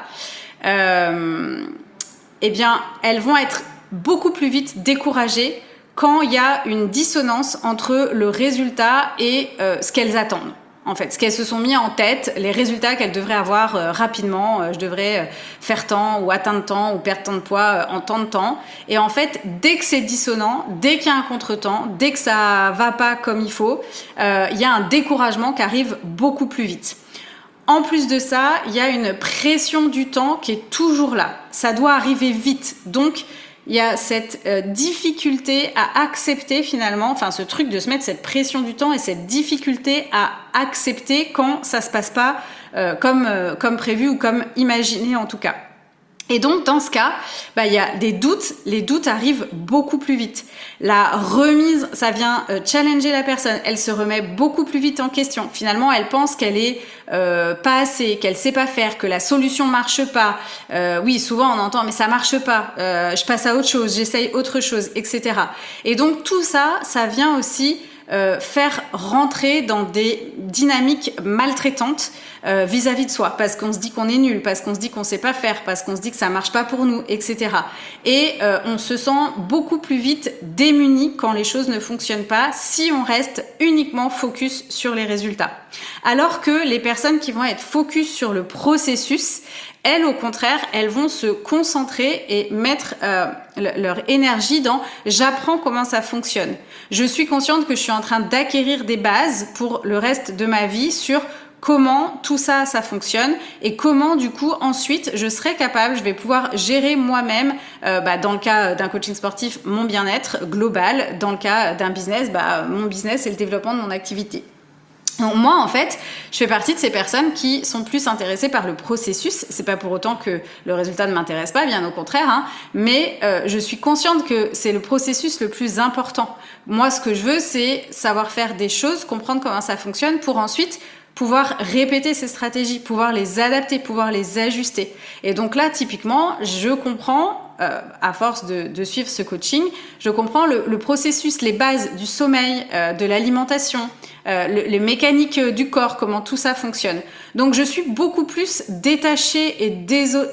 euh, eh bien, elles vont être beaucoup plus vite découragées quand il y a une dissonance entre le résultat et euh, ce qu'elles attendent. En fait, ce qu'elles se sont mis en tête, les résultats qu'elles devraient avoir euh, rapidement, euh, je devrais euh, faire tant ou atteindre tant ou perdre tant de poids euh, en tant de temps. Et en fait, dès que c'est dissonant, dès qu'il y a un contretemps, dès que ça va pas comme il faut, euh, il y a un découragement qui arrive beaucoup plus vite. En plus de ça, il y a une pression du temps qui est toujours là. Ça doit arriver vite. Donc, il y a cette euh, difficulté à accepter finalement, enfin ce truc de se mettre cette pression du temps et cette difficulté à accepter quand ça se passe pas euh, comme, euh, comme prévu ou comme imaginé en tout cas. Et donc, dans ce cas, bah, il y a des doutes. Les doutes arrivent beaucoup plus vite. La remise, ça vient euh, challenger la personne. Elle se remet beaucoup plus vite en question. Finalement, elle pense qu'elle est euh, pas assez, qu'elle sait pas faire, que la solution marche pas. Euh, oui, souvent on entend, mais ça marche pas. Euh, je passe à autre chose, j'essaye autre chose, et cetera. Et donc, tout ça, ça vient aussi Euh, faire rentrer dans des dynamiques maltraitantes euh, vis-à-vis de soi, parce qu'on se dit qu'on est nul, parce qu'on se dit qu'on sait pas faire, parce qu'on se dit que ça marche pas pour nous, et cetera. Et euh, on se sent beaucoup plus vite démuni quand les choses ne fonctionnent pas si on reste uniquement focus sur les résultats. Alors que les personnes qui vont être focus sur le processus, elles, au contraire, elles vont se concentrer et mettre euh, leur énergie dans « j'apprends comment ça fonctionne ». Je suis consciente que je suis en train d'acquérir des bases pour le reste de ma vie sur comment tout ça, ça fonctionne et comment, du coup, ensuite, je serai capable, je vais pouvoir gérer moi-même, euh, bah, dans le cas d'un coaching sportif, mon bien-être global, dans le cas d'un business, bah, mon business et le développement de mon activité. Donc moi, en fait, je fais partie de ces personnes qui sont plus intéressées par le processus. C'est pas pour autant que le résultat ne m'intéresse pas, bien au contraire, hein, mais euh, je suis consciente que c'est le processus le plus important. Moi, ce que je veux, c'est savoir faire des choses, comprendre comment ça fonctionne pour ensuite pouvoir répéter ces stratégies, pouvoir les adapter, pouvoir les ajuster. Et donc là, typiquement, je comprends, euh, à force de, de suivre ce coaching, je comprends le, le processus, les bases du sommeil, euh, de l'alimentation, euh, le, les mécaniques du corps, comment tout ça fonctionne. Donc je suis beaucoup plus détachée et déso-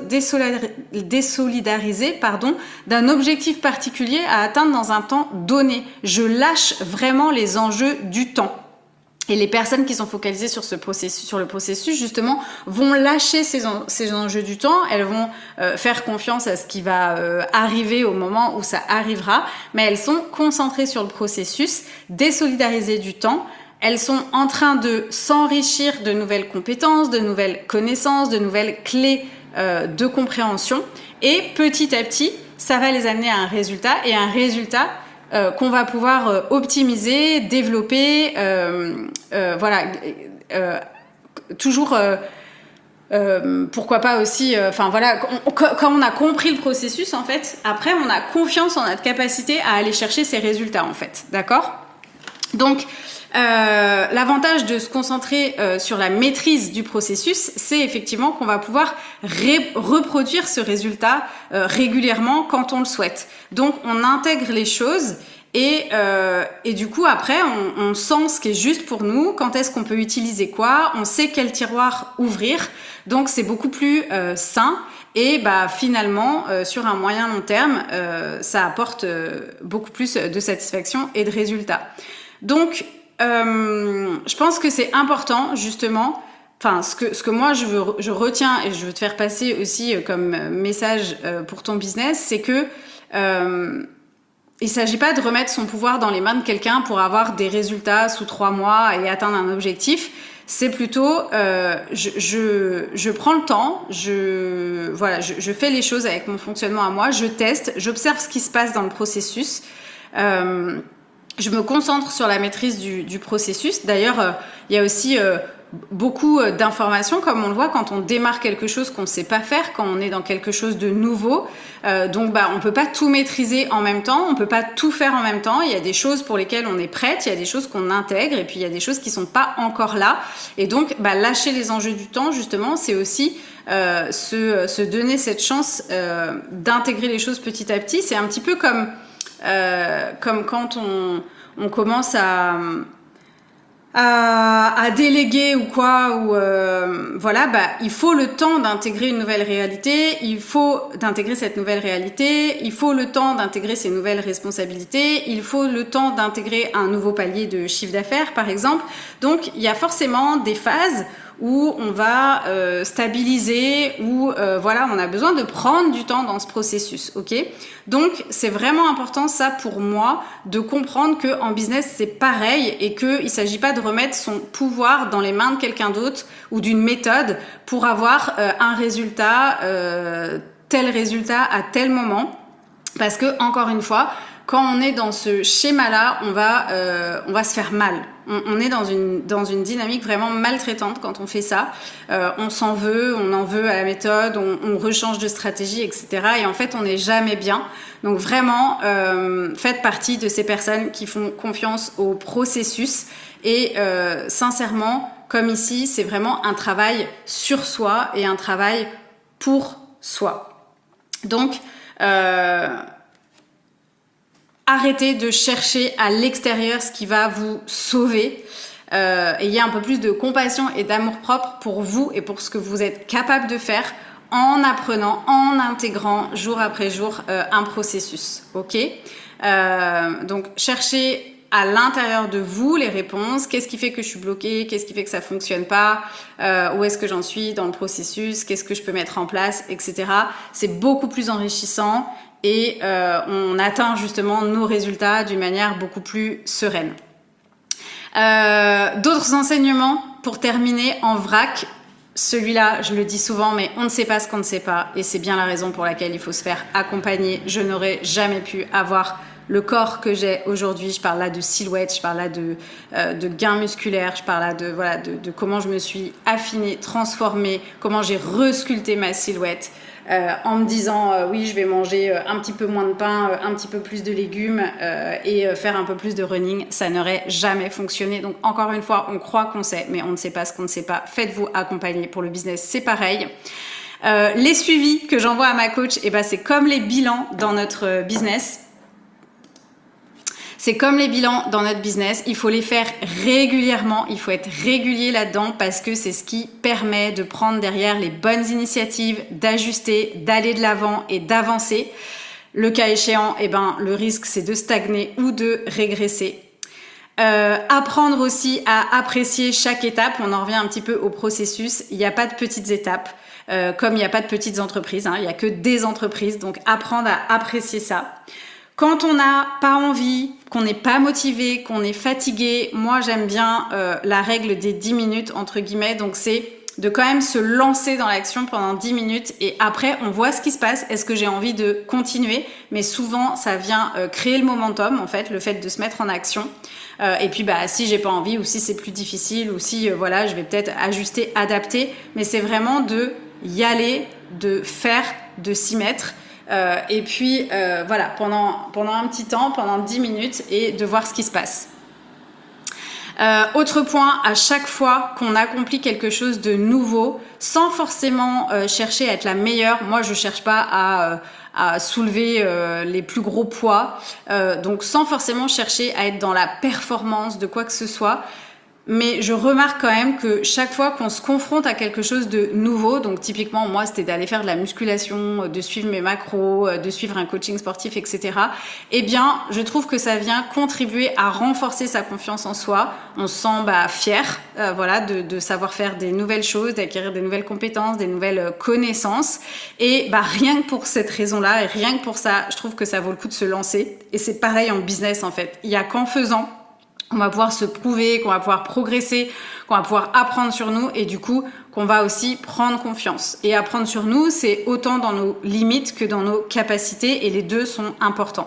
désolidarisée pardon, d'un objectif particulier à atteindre dans un temps donné. Je lâche vraiment les enjeux du temps. Et les personnes qui sont focalisées sur, ce processus, sur le processus, justement, vont lâcher ces, en, ces enjeux du temps. Elles vont euh, faire confiance à ce qui va euh, arriver au moment où ça arrivera. Mais elles sont concentrées sur le processus, désolidarisées du temps. Elles sont en train de s'enrichir de nouvelles compétences, de nouvelles connaissances, de nouvelles clés euh, de compréhension. Et petit à petit, ça va les amener à un résultat. Et un résultat Euh, qu'on va pouvoir euh, optimiser, développer, euh, euh, voilà, euh, toujours, euh, euh, pourquoi pas aussi, enfin euh, voilà, on, quand on a compris le processus, en fait, après on a confiance en notre capacité à aller chercher ces résultats, en fait, d'accord ? Donc, Euh, l'avantage de se concentrer euh, sur la maîtrise du processus, c'est effectivement qu'on va pouvoir ré- reproduire ce résultat euh, régulièrement quand on le souhaite. Donc on intègre les choses et, euh, et du coup après on, on sent ce qui est juste pour nous, quand est-ce qu'on peut utiliser quoi, on sait quel tiroir ouvrir, donc c'est beaucoup plus euh, sain. Et bah, finalement, euh, sur un moyen long terme, euh, ça apporte euh, beaucoup plus de satisfaction et de résultats. Donc, euh, je pense que c'est important, justement, enfin, ce que, ce que moi, je, veux, je retiens et je veux te faire passer aussi comme message euh, pour ton business, c'est que euh, il ne s'agit pas de remettre son pouvoir dans les mains de quelqu'un pour avoir des résultats sous trois mois et atteindre un objectif. C'est plutôt, euh, je, je, je prends le temps, je, voilà, je, je fais les choses avec mon fonctionnement à moi, je teste, j'observe ce qui se passe dans le processus. Euh, je me concentre sur la maîtrise du, du processus. D'ailleurs, euh, il y a aussi euh, beaucoup d'informations, comme on le voit quand on démarre quelque chose qu'on ne sait pas faire, quand on est dans quelque chose de nouveau. Euh, donc, bah, on ne peut pas tout maîtriser en même temps, on ne peut pas tout faire en même temps. Il y a des choses pour lesquelles on est prête, il y a des choses qu'on intègre, et puis il y a des choses qui ne sont pas encore là. Et donc, bah, lâcher les enjeux du temps, justement, c'est aussi euh, se, se donner cette chance euh, d'intégrer les choses petit à petit. C'est un petit peu comme... Euh, comme quand on, on commence à, à, à déléguer ou quoi, ou euh, voilà, bah, il faut le temps d'intégrer une nouvelle réalité, il faut d'intégrer cette nouvelle réalité, il faut le temps d'intégrer ces nouvelles responsabilités, il faut le temps d'intégrer un nouveau palier de chiffre d'affaires, par exemple. Donc, il y a forcément des phases où on va euh, stabiliser, où euh, voilà, on a besoin de prendre du temps dans ce processus, ok ? Donc, c'est vraiment important, ça, pour moi, de comprendre qu'en business, c'est pareil et qu'il ne s'agit pas de remettre son pouvoir dans les mains de quelqu'un d'autre ou d'une méthode pour avoir euh, un résultat, euh, tel résultat à tel moment. Parce que, encore une fois, quand on est dans ce schéma-là, on va, euh, on va se faire mal. On, on est dans une, dans une dynamique vraiment maltraitante quand on fait ça. Euh, on s'en veut, on en veut à la méthode, on, on rechange de stratégie, et cetera. Et en fait, on n'est jamais bien. Donc vraiment, euh, faites partie de ces personnes qui font confiance au processus. Et euh, sincèrement, comme ici, c'est vraiment un travail sur soi et un travail pour soi. Donc, euh, arrêtez de chercher à l'extérieur ce qui va vous sauver. Euh, ayez un peu plus de compassion et d'amour-propre pour vous et pour ce que vous êtes capable de faire en apprenant, en intégrant jour après jour euh, un processus. Ok ? Euh, donc, cherchez à l'intérieur de vous les réponses. Qu'est-ce qui fait que je suis bloquée? Qu'est-ce qui fait que ça ne fonctionne pas? euh, Où est-ce que j'en suis dans le processus? Qu'est-ce que je peux mettre en place, et cetera. C'est beaucoup plus enrichissant et euh, on atteint justement nos résultats d'une manière beaucoup plus sereine. Euh, d'autres enseignements pour terminer en vrac. Celui-là, je le dis souvent, mais on ne sait pas ce qu'on ne sait pas et c'est bien la raison pour laquelle il faut se faire accompagner. Je n'aurais jamais pu avoir le corps que j'ai aujourd'hui. Je parle là de silhouette, je parle là de, euh, de gains musculaires, je parle là de, voilà, de, de comment je me suis affinée, transformée, comment j'ai resculpté ma silhouette. Euh, en me disant euh, oui, je vais manger euh, un petit peu moins de pain, euh, un petit peu plus de légumes euh, et euh, faire un peu plus de running, ça n'aurait jamais fonctionné. Donc encore une fois, on croit qu'on sait, mais on ne sait pas ce qu'on ne sait pas. Faites-vous accompagner. Pour le business, c'est pareil. Euh, les suivis que j'envoie à ma coach, eh ben, c'est comme les bilans dans notre business. C'est comme les bilans dans notre business, il faut les faire régulièrement, il faut être régulier là-dedans parce que c'est ce qui permet de prendre derrière les bonnes initiatives, d'ajuster, d'aller de l'avant et d'avancer. Le cas échéant, eh ben, le risque c'est de stagner ou de régresser. Euh, apprendre aussi à apprécier chaque étape, on en revient un petit peu au processus, il n'y a pas de petites étapes. Euh, comme il n'y a pas de petites entreprises, hein, il n'y a que des entreprises, donc apprendre à apprécier ça. Quand on n'a pas envie, qu'on n'est pas motivé, qu'on est fatigué, moi j'aime bien euh, la règle des dix minutes entre guillemets, donc c'est de quand même se lancer dans l'action pendant dix minutes et après on voit ce qui se passe, est-ce que j'ai envie de continuer? Mais souvent ça vient euh, créer le momentum en fait, le fait de se mettre en action. Euh, et puis bah si j'ai pas envie ou si c'est plus difficile ou si euh, voilà je vais peut-être ajuster, adapter, mais c'est vraiment de y aller, de faire, de s'y mettre. Euh, et puis euh, voilà, pendant, pendant un petit temps, pendant dix minutes et de voir ce qui se passe. Euh, autre point, à chaque fois qu'on accomplit quelque chose de nouveau, sans forcément euh, chercher à être la meilleure, moi je cherche pas à, euh, à soulever euh, les plus gros poids, euh, donc sans forcément chercher à être dans la performance de quoi que ce soit. Mais je remarque quand même que chaque fois qu'on se confronte à quelque chose de nouveau, donc typiquement moi c'était d'aller faire de la musculation, de suivre mes macros, de suivre un coaching sportif, et cetera. Eh bien, je trouve que ça vient contribuer à renforcer sa confiance en soi. On se sent bah, fier, euh, voilà, de, de savoir faire des nouvelles choses, d'acquérir des nouvelles compétences, des nouvelles connaissances. Et bah, rien que pour cette raison-là, et rien que pour ça, je trouve que ça vaut le coup de se lancer. Et c'est pareil en business en fait. Il n'y a qu'en faisant qu'on va pouvoir se prouver, qu'on va pouvoir progresser, qu'on va pouvoir apprendre sur nous et du coup qu'on va aussi prendre confiance. Et apprendre sur nous, c'est autant dans nos limites que dans nos capacités et les deux sont importants.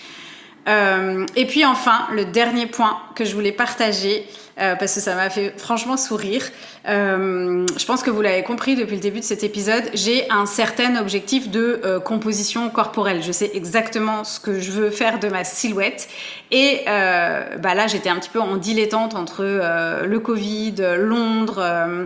Euh, et puis enfin, le dernier point que je voulais partager, euh, parce que ça m'a fait franchement sourire, euh, je pense que vous l'avez compris depuis le début de cet épisode, j'ai un certain objectif de euh, composition corporelle. Je sais exactement ce que je veux faire de ma silhouette. Et euh, bah là, j'étais un petit peu en dilettante entre euh, le Covid, Londres... Euh,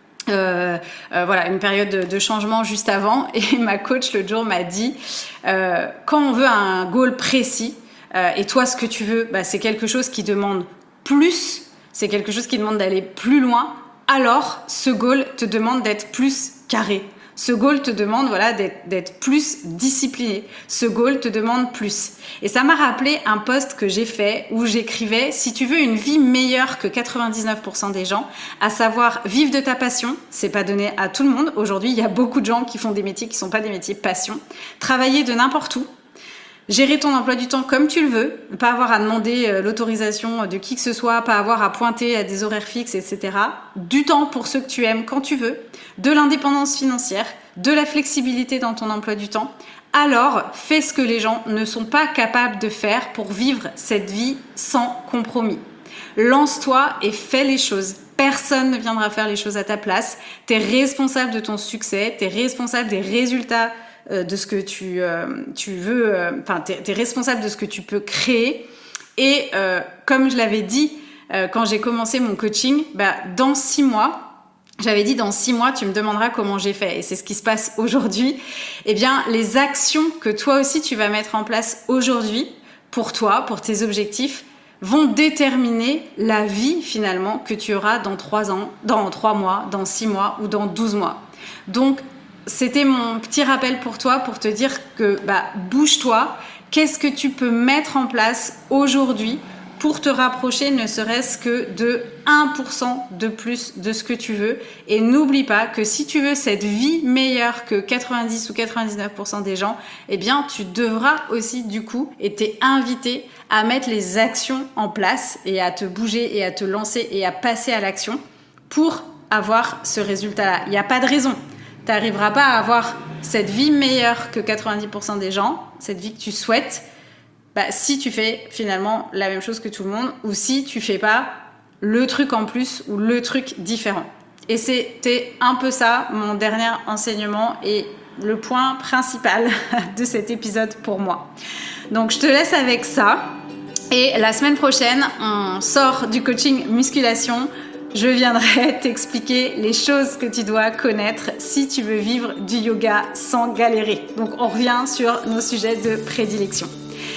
Euh, euh, voilà, une période de, de changement juste avant et ma coach l'autre jour m'a dit euh, quand on veut un goal précis euh, et toi ce que tu veux bah, c'est quelque chose qui demande plus, c'est quelque chose qui demande d'aller plus loin, alors ce goal te demande d'être plus carré. Ce goal te demande voilà, d'être, d'être plus discipliné. Ce goal te demande plus. Et ça m'a rappelé un post que j'ai fait où j'écrivais « Si tu veux une vie meilleure que quatre-vingt-dix-neuf pour cent des gens, à savoir vivre de ta passion, c'est pas donné à tout le monde. Aujourd'hui, il y a beaucoup de gens qui font des métiers qui sont pas des métiers passion. Travailler de n'importe où. Gérer ton emploi du temps comme tu le veux, pas avoir à demander l'autorisation de qui que ce soit, pas avoir à pointer à des horaires fixes, et cetera. Du temps pour ceux que tu aimes quand tu veux, de l'indépendance financière, de la flexibilité dans ton emploi du temps. Alors, fais ce que les gens ne sont pas capables de faire pour vivre cette vie sans compromis. Lance-toi et fais les choses. Personne ne viendra faire les choses à ta place. Tu es responsable de ton succès, tu es responsable des résultats de ce que tu, euh, tu veux, enfin, euh, tu es responsable de ce que tu peux créer. Et euh, comme je l'avais dit euh, quand j'ai commencé mon coaching, bah, dans six mois, j'avais dit dans six mois, tu me demanderas comment j'ai fait. Et c'est ce qui se passe aujourd'hui. Eh bien, les actions que toi aussi tu vas mettre en place aujourd'hui pour toi, pour tes objectifs, vont déterminer la vie finalement que tu auras dans trois ans, dans trois mois, dans six mois ou dans douze mois. Donc, c'était mon petit rappel pour toi pour te dire que bah, bouge-toi. Qu'est-ce que tu peux mettre en place aujourd'hui pour te rapprocher ne serait-ce que de un pour cent de plus de ce que tu veux. Et n'oublie pas que si tu veux cette vie meilleure que quatre-vingt-dix ou quatre-vingt-dix-neuf pour cent des gens, eh bien tu devras aussi du coup, et t'es invité à mettre les actions en place et à te bouger et à te lancer et à passer à l'action pour avoir ce résultat-là. Il n'y a pas de raison. Tu n'arriveras pas à avoir cette vie meilleure que quatre-vingt-dix pour cent des gens, cette vie que tu souhaites, bah, si tu fais finalement la même chose que tout le monde ou si tu fais pas le truc en plus ou le truc différent. Et c'était un peu ça mon dernier enseignement et le point principal de cet épisode pour moi. Donc je te laisse avec ça et la semaine prochaine, on sort du coaching musculation. Je viendrai t'expliquer les choses que tu dois connaître si tu veux vivre du yoga sans galérer. Donc on revient sur nos sujets de prédilection.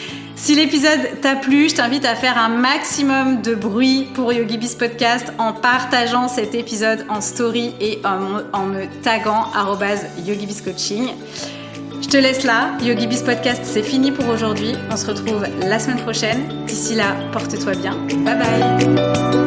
Si l'épisode t'a plu, je t'invite à faire un maximum de bruit pour YogiBiz Podcast en partageant cet épisode en story et en, en me taguant arobase YogiBizCoaching. Je te laisse là. YogiBiz Podcast, c'est fini pour aujourd'hui. On se retrouve la semaine prochaine. D'ici là, porte-toi bien. Bye bye.